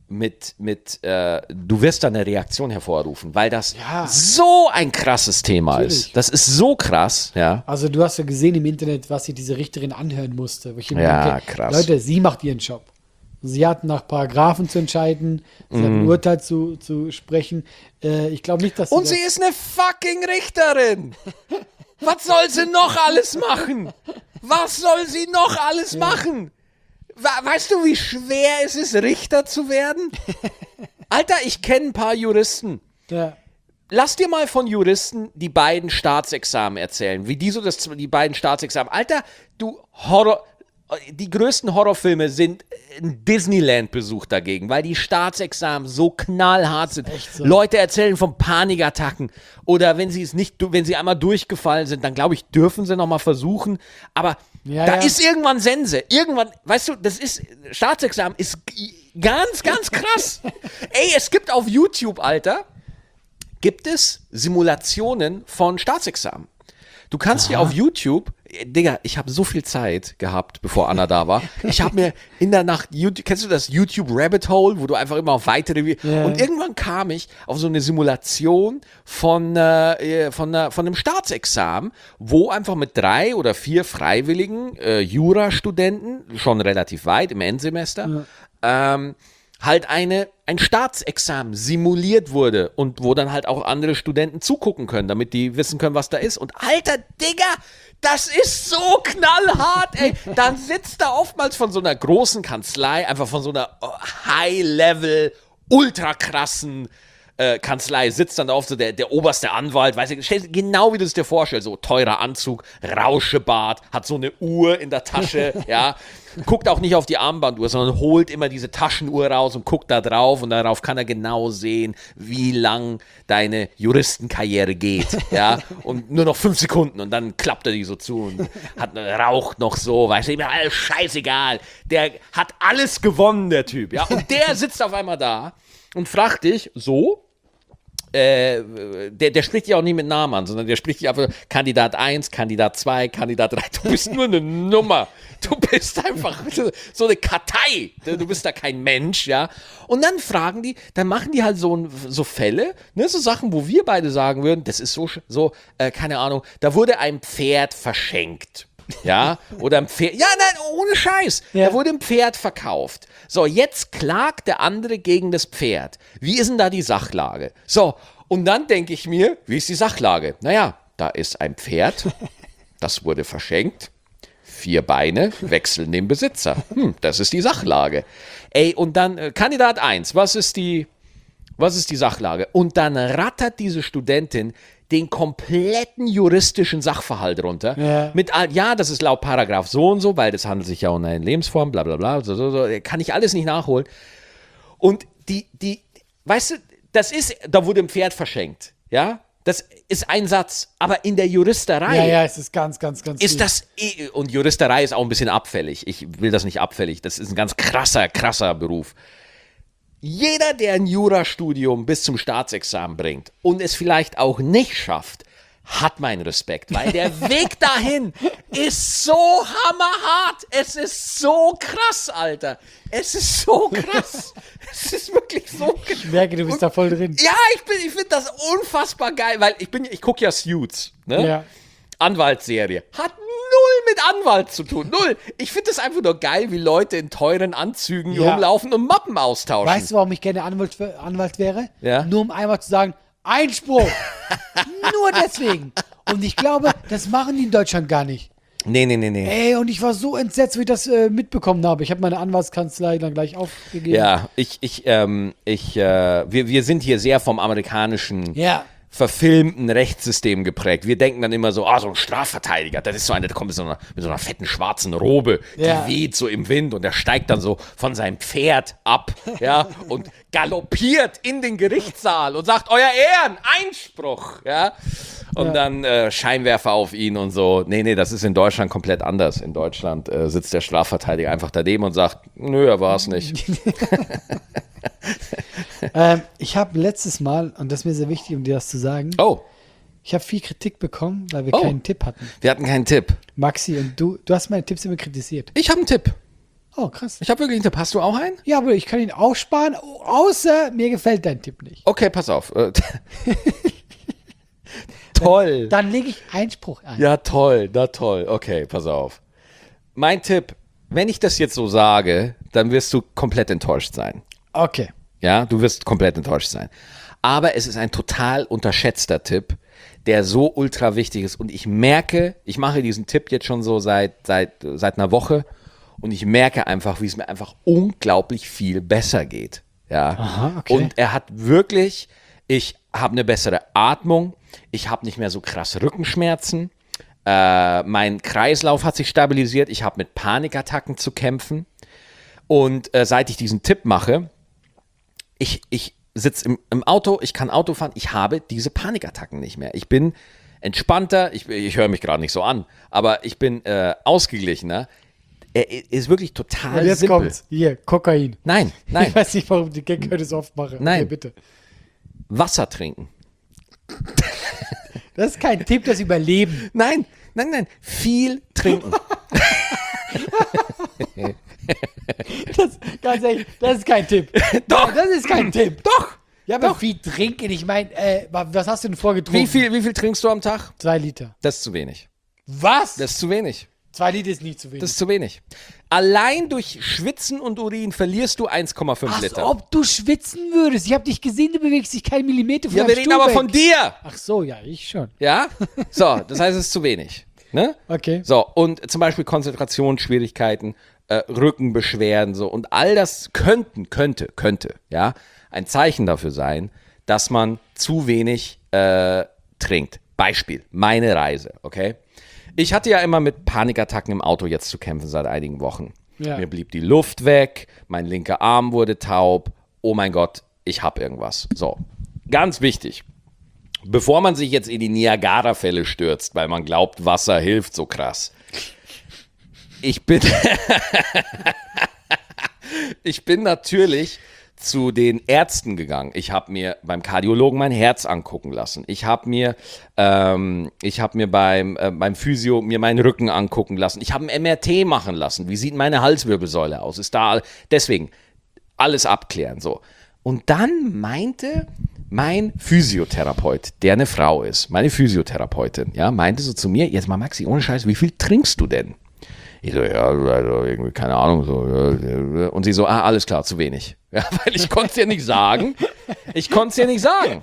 du wirst da eine Reaktion hervorrufen, weil das so ein krasses Thema ist. Das ist so krass, ja. Also du hast ja gesehen im Internet, was sich diese Richterin anhören musste. Wo ich Krass. Leute, sie macht ihren Job. Sie hat nach Paragraphen zu entscheiden, sie hat ein Urteil zu sprechen. Ich glaube nicht, dass Und sie ist eine fucking Richterin. Was soll sie noch alles machen? Was soll sie noch alles machen? Weißt du, wie schwer es ist, Richter zu werden? Alter, ich kenne ein paar Juristen. Ja. Lass dir mal von Juristen die beiden Staatsexamen erzählen. Wie die beiden Staatsexamen. Alter, die größten Horrorfilme sind ein Disneyland-Besuch dagegen, weil die Staatsexamen so knallhart sind. Echt so. Leute erzählen von Panikattacken oder wenn sie einmal durchgefallen sind, dann glaube ich, dürfen sie nochmal versuchen. Aber ist irgendwann Sense. Irgendwann, weißt du, Staatsexamen ist ganz, ganz krass. Ey, es gibt auf YouTube, Alter, gibt es Simulationen von Staatsexamen. Du kannst dir auf YouTube, Digga, ich habe so viel Zeit gehabt, bevor Anna da war. Ich habe mir in der Nacht, kennst du das YouTube Rabbit Hole, wo du einfach immer auf weitere, und irgendwann kam ich auf so eine Simulation von einem Staatsexamen, wo einfach mit 3 oder 4 freiwilligen Jurastudenten, schon relativ weit im Endsemester, halt ein Staatsexamen simuliert wurde und wo dann halt auch andere Studenten zugucken können, damit die wissen können, was da ist. Und alter Digga, das ist so knallhart, ey. Dann sitzt da oftmals von so einer großen Kanzlei, einfach von so einer High-Level, ultra krassen Kanzlei, sitzt dann da oft so der oberste Anwalt, weißt du, genau wie du es dir vorstellst, so teurer Anzug, Rauschebart, hat so eine Uhr in der Tasche, ja, guckt auch nicht auf die Armbanduhr, sondern holt immer diese Taschenuhr raus und guckt da drauf und darauf kann er genau sehen, wie lang deine Juristenkarriere geht, ja, und nur noch 5 Sekunden und dann klappt er die so zu und raucht noch so, weißt du, mir alles scheißegal, der hat alles gewonnen, der Typ, ja, und der sitzt auf einmal da und fragt dich so, der spricht dich auch nie mit Namen an, sondern der spricht dich einfach Kandidat 1, Kandidat 2, Kandidat 3. Du bist nur eine Nummer. Du bist einfach so eine Kartei. Du bist da kein Mensch, ja. Und dann dann machen die halt so Fälle, ne, so Sachen, wo wir beide sagen würden, das ist keine Ahnung, da wurde ein Pferd verschenkt. Ja, oder ein Pferd. Ja, nein, ohne Scheiß. Ja. Da wurde ein Pferd verkauft. So, jetzt klagt der andere gegen das Pferd. Wie ist denn da die Sachlage? So, und dann denke ich mir, wie ist die Sachlage? Naja, da ist ein Pferd, das wurde verschenkt. 4 Beine wechseln den Besitzer. Das ist die Sachlage. Ey, und dann Kandidat 1, was ist die Sachlage? Und dann rattert diese Studentin den kompletten juristischen Sachverhalt runter. Ja. Das ist laut Paragraph so und so, weil das handelt sich ja um eine Lebensform, bla bla bla, so. Kann ich alles nicht nachholen. Und weißt du, da wurde ein Pferd verschenkt, ja? Das ist ein Satz, aber in der Juristerei. Ja, es ist ganz, ganz, ganz. Ist das, und Juristerei ist auch ein bisschen abfällig. Ich will das nicht abfällig, das ist ein ganz krasser Beruf. Jeder, der ein Jurastudium bis zum Staatsexamen bringt und es vielleicht auch nicht schafft, hat meinen Respekt, weil der Weg dahin ist so hammerhart. Es ist so krass, Alter. Es ist so krass. Es ist wirklich so krass. Ich merke, du bist da voll drin. Ja, ich finde das unfassbar geil, weil ich gucke ja Suits, ne? Ja. Anwaltsserie. Hat null mit Anwalt zu tun. Null. Ich finde es einfach nur geil, wie Leute in teuren Anzügen rumlaufen und Mappen austauschen. Weißt du, warum ich gerne Anwalt wäre? Ja? Nur um einmal zu sagen, Einspruch. Nur deswegen. Und ich glaube, das machen die in Deutschland gar nicht. Nee. Ey, und ich war so entsetzt, wie ich das mitbekommen habe. Ich habe meine Anwaltskanzlei dann gleich aufgegeben. Ja, wir sind hier sehr vom amerikanischen verfilmten Rechtssystem geprägt. Wir denken dann immer so, so ein Strafverteidiger, das ist so einer, der kommt mit so einer fetten schwarzen Robe, die weht so im Wind und der steigt dann so von seinem Pferd ab, ja, und galoppiert in den Gerichtssaal und sagt, Euer Ehren, Einspruch, ja. Und dann Scheinwerfer auf ihn und so. Nee, das ist in Deutschland komplett anders. In Deutschland sitzt der Strafverteidiger einfach daneben und sagt, nö, er war es nicht. Ich habe letztes Mal, und das ist mir sehr wichtig, um dir das zu sagen, ich habe viel Kritik bekommen, weil wir keinen Tipp hatten. Wir hatten keinen Tipp. Maxi, und du hast meine Tipps immer kritisiert. Ich habe einen Tipp. Oh, krass. Ich habe wirklich einen Tipp. Hast du auch einen? Ja, aber ich kann ihn aussparen, außer mir gefällt dein Tipp nicht. Okay, pass auf. Toll. Dann lege ich Einspruch ein. Ja, toll. Okay, pass auf. Mein Tipp, wenn ich das jetzt so sage, dann wirst du komplett enttäuscht sein. Okay. Ja, du wirst komplett enttäuscht sein. Aber es ist ein total unterschätzter Tipp, der so ultra wichtig ist. Und ich merke, ich mache diesen Tipp jetzt schon so seit einer Woche und ich merke einfach, wie es mir einfach unglaublich viel besser geht. Ja. Aha, okay. Und er hat wirklich, ich habe eine bessere Atmung, ich habe nicht mehr so krasse Rückenschmerzen, mein Kreislauf hat sich stabilisiert, ich habe mit Panikattacken zu kämpfen. Und seit ich diesen Tipp mache, ich sitze im Auto, ich kann Auto fahren, ich habe diese Panikattacken nicht mehr. Ich bin entspannter, ich höre mich gerade nicht so an, aber ich bin ausgeglichener. Er ist wirklich total und jetzt simpel. Kommt's. Hier, Kokain. Nein. Ich weiß nicht, warum die Gag heute so oft mache. Nein. Okay, bitte. Wasser trinken. Das ist kein Tipp, das Überleben. Nein. Viel trinken. Ganz ehrlich, das ist kein Tipp. Doch. Das ist kein Tipp. Doch. Ja, aber viel trinken. Ich meine, was hast du denn vorgetrunken? Wie viel trinkst du am Tag? 2 Liter. Das ist zu wenig. Was? Das ist zu wenig. 2 Liter ist nicht zu wenig. Das ist zu wenig. Allein durch Schwitzen und Urin verlierst du 1,5 Als Liter. ob du schwitzen würdest. Ich habe dich gesehen, du bewegst dich keinen Millimeter von Ja, wir deinem reden Stuhl aber weg. von dir. Ach so, ja, ich schon. Ja? So, das heißt, es ist zu wenig. Ne? Okay. So, und zum Beispiel Konzentrationsschwierigkeiten, Rückenbeschwerden, so. Und all das könnte, ja, ein Zeichen dafür sein, dass man zu wenig trinkt. Beispiel, meine Reise, okay? Ich hatte ja immer mit Panikattacken im Auto jetzt zu kämpfen seit einigen Wochen. Ja. Mir blieb die Luft weg, mein linker Arm wurde taub. Oh mein Gott, ich hab irgendwas. So, ganz wichtig. Bevor man sich jetzt in die Niagara-Fälle stürzt, weil man glaubt, Wasser hilft so krass. Ich bin natürlich zu den Ärzten gegangen. Ich habe mir beim Kardiologen mein Herz angucken lassen. Ich habe mir beim Physio mir meinen Rücken angucken lassen. Ich habe ein MRT machen lassen. Wie sieht meine Halswirbelsäule aus? Ist da deswegen alles abklären so. Und dann meinte mein Physiotherapeut, der eine Frau ist, meine Physiotherapeutin, ja, meinte so zu mir, jetzt mal Maxi, ohne Scheiß, wie viel trinkst du denn? Ich so, ja, also irgendwie, keine Ahnung, so. Und sie so, alles klar, zu wenig. Ja, weil ich konnte es dir nicht sagen. Ich konnte es dir nicht sagen.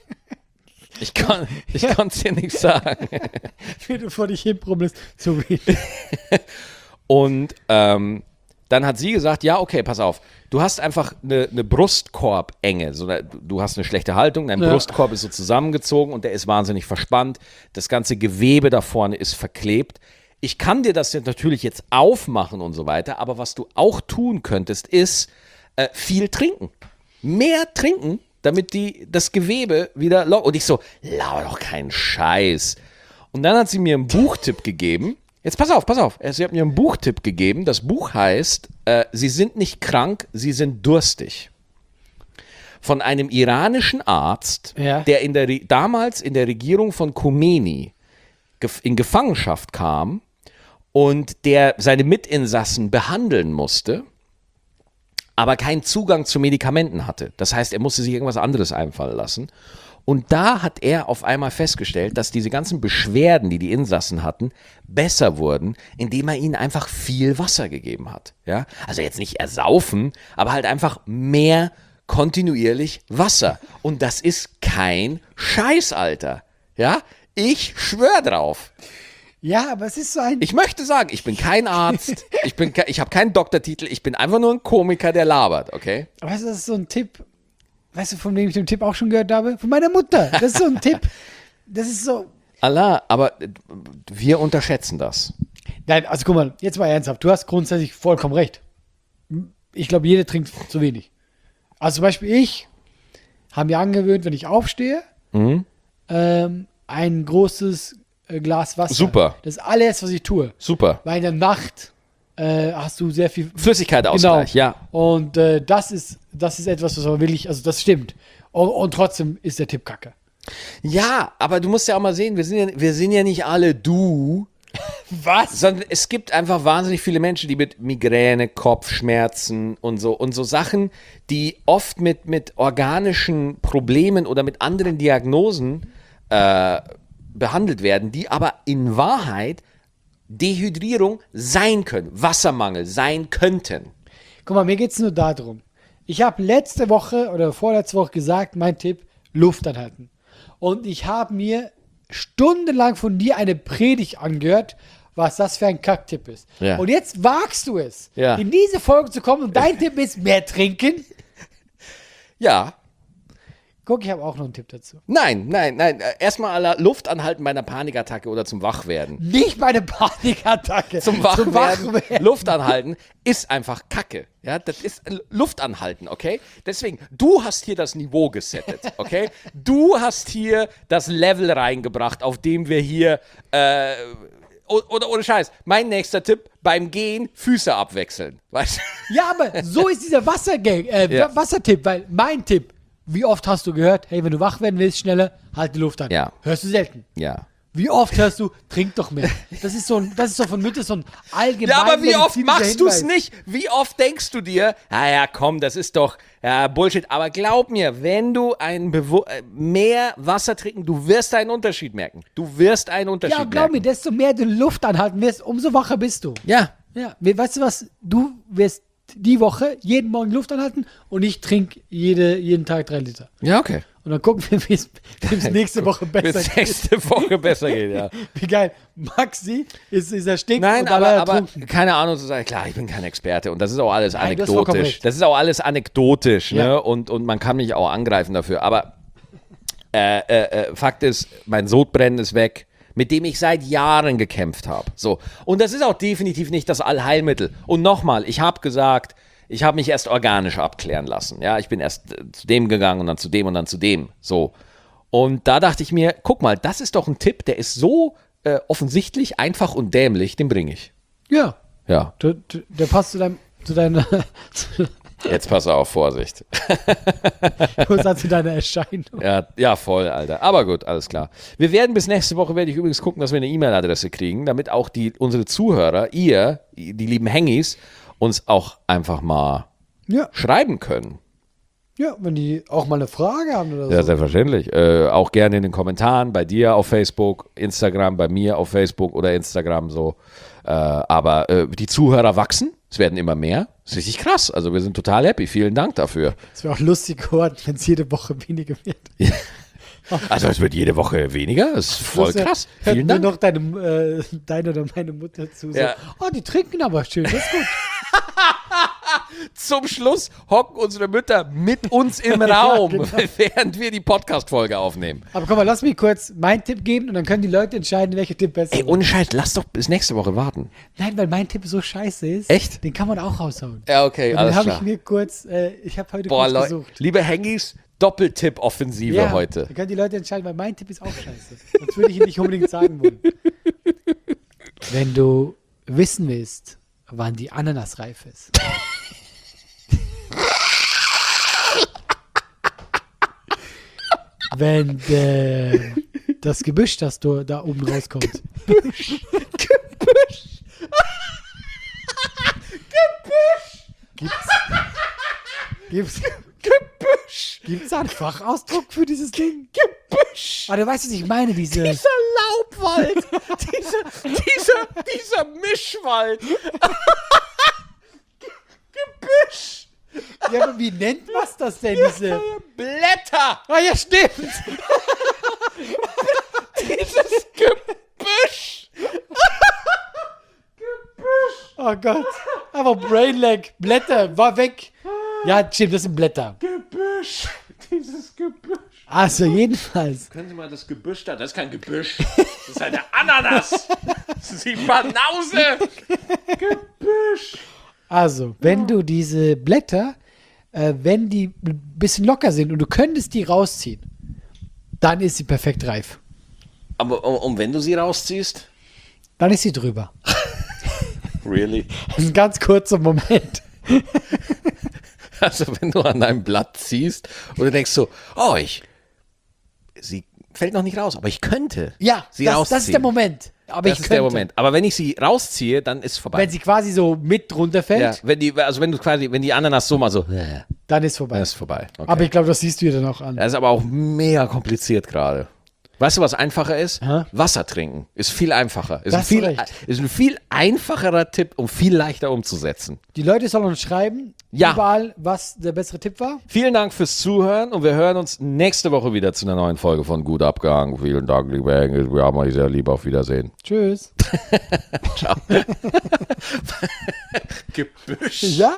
Wie du vor dich hin brummelst, zu wenig. Und dann hat sie gesagt, ja, okay, pass auf, du hast einfach eine Brustkorbenge, du hast eine schlechte Haltung, dein Brustkorb ist so zusammengezogen und der ist wahnsinnig verspannt, das ganze Gewebe da vorne ist verklebt. Ich kann dir das natürlich jetzt aufmachen und so weiter, aber was du auch tun könntest, ist viel trinken. Mehr trinken, damit das Gewebe wieder lockert. Und ich so, laber doch keinen Scheiß. Und dann hat sie mir einen Buchtipp gegeben. Jetzt pass auf. Sie hat mir einen Buchtipp gegeben. Das Buch heißt, Sie sind nicht krank, Sie sind durstig. Von einem iranischen Arzt, der damals in der Regierung von Khomeini in Gefangenschaft kam und der seine Mitinsassen behandeln musste, aber keinen Zugang zu Medikamenten hatte. Das heißt, er musste sich irgendwas anderes einfallen lassen. Und da hat er auf einmal festgestellt, dass diese ganzen Beschwerden, die Insassen hatten, besser wurden, indem er ihnen einfach viel Wasser gegeben hat. Ja? Also jetzt nicht ersaufen, aber halt einfach mehr kontinuierlich Wasser. Und das ist kein Scheiß, Alter. Ja? Ich schwöre drauf. Ja, aber es ist so ein... Ich möchte sagen, ich bin kein Arzt, ich habe keinen Doktortitel, ich bin einfach nur ein Komiker, der labert, okay? Weißt du, das ist so ein Tipp, weißt du, von wem ich den Tipp auch schon gehört habe? Von meiner Mutter. Das ist so ein Tipp. Das ist so... Allah, aber wir unterschätzen das. Nein, also guck mal, jetzt mal ernsthaft. Du hast grundsätzlich vollkommen recht. Ich glaube, jeder trinkt zu wenig. Also zum Beispiel ich habe mir angewöhnt, wenn ich aufstehe, ein großes Glas Wasser. Super. Das ist alles, was ich tue. Super. Weil in der Nacht hast du sehr viel Flüssigkeitsausgleich, genau. ja. Und das ist etwas, was aber wirklich, also das stimmt. Und trotzdem ist der Tipp kacke. Ja, aber du musst ja auch mal sehen, wir sind ja nicht alle du. Was? Sondern es gibt einfach wahnsinnig viele Menschen, die mit Migräne, Kopfschmerzen und so Sachen, die oft mit organischen Problemen oder mit anderen Diagnosen behandelt werden, die aber in Wahrheit Dehydrierung sein können, Wassermangel sein könnten. Guck mal, mir geht es nur darum. Ich habe letzte Woche oder vorletzte Woche gesagt, mein Tipp, Luft anhalten. Und ich habe mir stundenlang von dir eine Predigt angehört, was das für ein Kacktipp ist. Ja. Und jetzt wagst du es, Ja. in diese Folge zu kommen und dein Tipp ist mehr trinken. Ja. Guck, ich habe auch noch einen Tipp dazu. Nein. Erstmal Luft anhalten bei einer Panikattacke oder zum Wachwerden. Nicht meine Panikattacke. Zum Wachwerden, Luft anhalten ist einfach Kacke. Ja, das ist Luft anhalten, okay? Deswegen, du hast hier das Niveau gesettet, okay? Du hast hier das Level reingebracht, auf dem wir hier, oder ohne Scheiß, mein nächster Tipp, beim Gehen Füße abwechseln, weißt du? Ja, aber so ist dieser Wassertipp, weil mein Tipp, Wie oft hast du gehört, hey, wenn du wach werden willst, schneller, halt die Luft an. Ja. Hörst du selten. Ja. Wie oft hörst du, trink doch mehr. Das ist so von Mitte so ein allgemein. Ja, aber wie oft medizinischer machst du es Hinweis. nicht? Wie oft denkst du dir, ja, komm, das ist doch Bullshit. Aber glaub mir, wenn du mehr Wasser trinken, du wirst einen Unterschied merken. Du wirst einen Unterschied Ja, merken. glaub mir, desto mehr du Luft anhalten wirst, umso wacher bist du. Ja. Ja, weißt du was? Du wirst die Woche jeden Morgen Luft anhalten und ich trinke jeden Tag 3 Liter. Ja, okay. Und dann gucken wir, wie es nächste Woche besser Bis geht. nächste Woche besser geht, ja. Wie geil. Maxi ist erstickt Nein, und alle aber ertrunken. keine Ahnung zu sagen, klar, ich bin kein Experte und das ist auch alles Nein, du hast vollkommen anekdotisch. recht. Das ist auch alles anekdotisch, Ja. ne? Und man kann mich auch angreifen dafür. Aber Fakt ist, mein Sodbrennen ist weg, mit dem ich seit Jahren gekämpft habe. So. Und das ist auch definitiv nicht das Allheilmittel. Und nochmal, ich habe gesagt, ich habe mich erst organisch abklären lassen. Ja, ich bin erst zu dem gegangen und dann zu dem und dann zu dem. So. Und da dachte ich mir, guck mal, das ist doch ein Tipp, der ist so offensichtlich, einfach und dämlich, den bringe ich. Ja, Ja, der passt zu deiner jetzt pass auf, Vorsicht. zu deiner Erscheinung. Ja, voll, Alter. Aber gut, alles klar. Wir werden bis nächste Woche, werde ich übrigens gucken, dass wir eine E-Mail-Adresse kriegen, damit auch unsere Zuhörer, die lieben Hengis, uns auch einfach mal Ja, schreiben können. ja, wenn die auch mal eine Frage haben oder Ja, so. selbstverständlich. Auch gerne in den Kommentaren, bei dir auf Facebook, Instagram, bei mir auf Facebook oder Instagram so. Aber die Zuhörer wachsen, es werden immer mehr. Das ist richtig krass. Also wir sind total happy. Vielen Dank dafür. Es wäre auch lustig geworden, wenn es jede Woche weniger wird. Also es wird jede Woche weniger. Das ist voll krass. Hört Vielen nur Dank. noch deine oder meine Mutter zu. So, Ja. oh, die trinken aber schön, das ist gut. Zum Schluss hocken unsere Mütter mit uns im Raum, genau. während wir die Podcast-Folge aufnehmen. Aber komm mal, lass mich kurz meinen Tipp geben und dann können die Leute entscheiden, welcher Tipp besser Ey, ist. ohne Scheiß, lass doch bis nächste Woche warten. Nein, weil mein Tipp so scheiße ist. Echt? Den kann man auch raushauen. Ja, okay, Und den habe ich mir kurz, ich habe heute Boah, kurz Leute, gesucht. liebe Hengis, Doppeltipp-Offensive heute. Dann können die Leute entscheiden, weil mein Tipp ist auch scheiße. Sonst würde ich ihn nicht unbedingt sagen wollen. Wenn du wissen willst, wann die Ananas reif ist. Wenn das Gebüsch, das da oben rauskommt. Gibt's da einen Fachausdruck für dieses Ding? Gebüsch! Ah, du weißt, was ich meine, diese... Dieser Laubwald! dieser Mischwald! Gebüsch! Ja, aber wie nennt man das denn, diese... Blätter! Ah, ja, stimmt! Dieses Gebüsch! Oh Gott. Aber Brainlag, Blätter, war weg. Ja, stimmt, das sind Blätter. Gebüsch! Dieses Gebüsch! Also, jedenfalls. Können Sie mal das Gebüsch da? Das ist kein Gebüsch. Das ist eine Ananas! Das ist die Banause! Gebüsch! Also, wenn du diese Blätter, wenn die ein bisschen locker sind und du könntest die rausziehen, dann ist sie perfekt reif. Aber und wenn du sie rausziehst? Dann ist sie drüber. Really? Das ist ein ganz kurzer Moment. Also wenn du an deinem Blatt ziehst und du denkst so, oh, sie fällt noch nicht raus, aber ich könnte Ja, sie rausziehen. das ist der Moment. Aber Das ich ist der könnte. Moment. Aber wenn ich sie rausziehe, dann ist es vorbei. Wenn sie quasi so mit runterfällt, ja, wenn die Ananas so mal so, dann ist vorbei. dann ist es vorbei. Okay. Aber ich glaube, das siehst du dir dann auch an. Das ist aber auch mega kompliziert gerade. Weißt du, was einfacher ist? Hä? Wasser trinken. Ist viel einfacher. Da hast du recht. Ist ein viel einfacherer Tipp und viel leichter umzusetzen. Die Leute sollen uns schreiben, Ja. überall, was der bessere Tipp war. Vielen Dank fürs Zuhören und wir hören uns nächste Woche wieder zu einer neuen Folge von Gut Abgehangen. Vielen Dank, liebe Engel. Wir haben euch sehr lieb. Auf Wiedersehen. Tschüss. Gebüsch. Ja?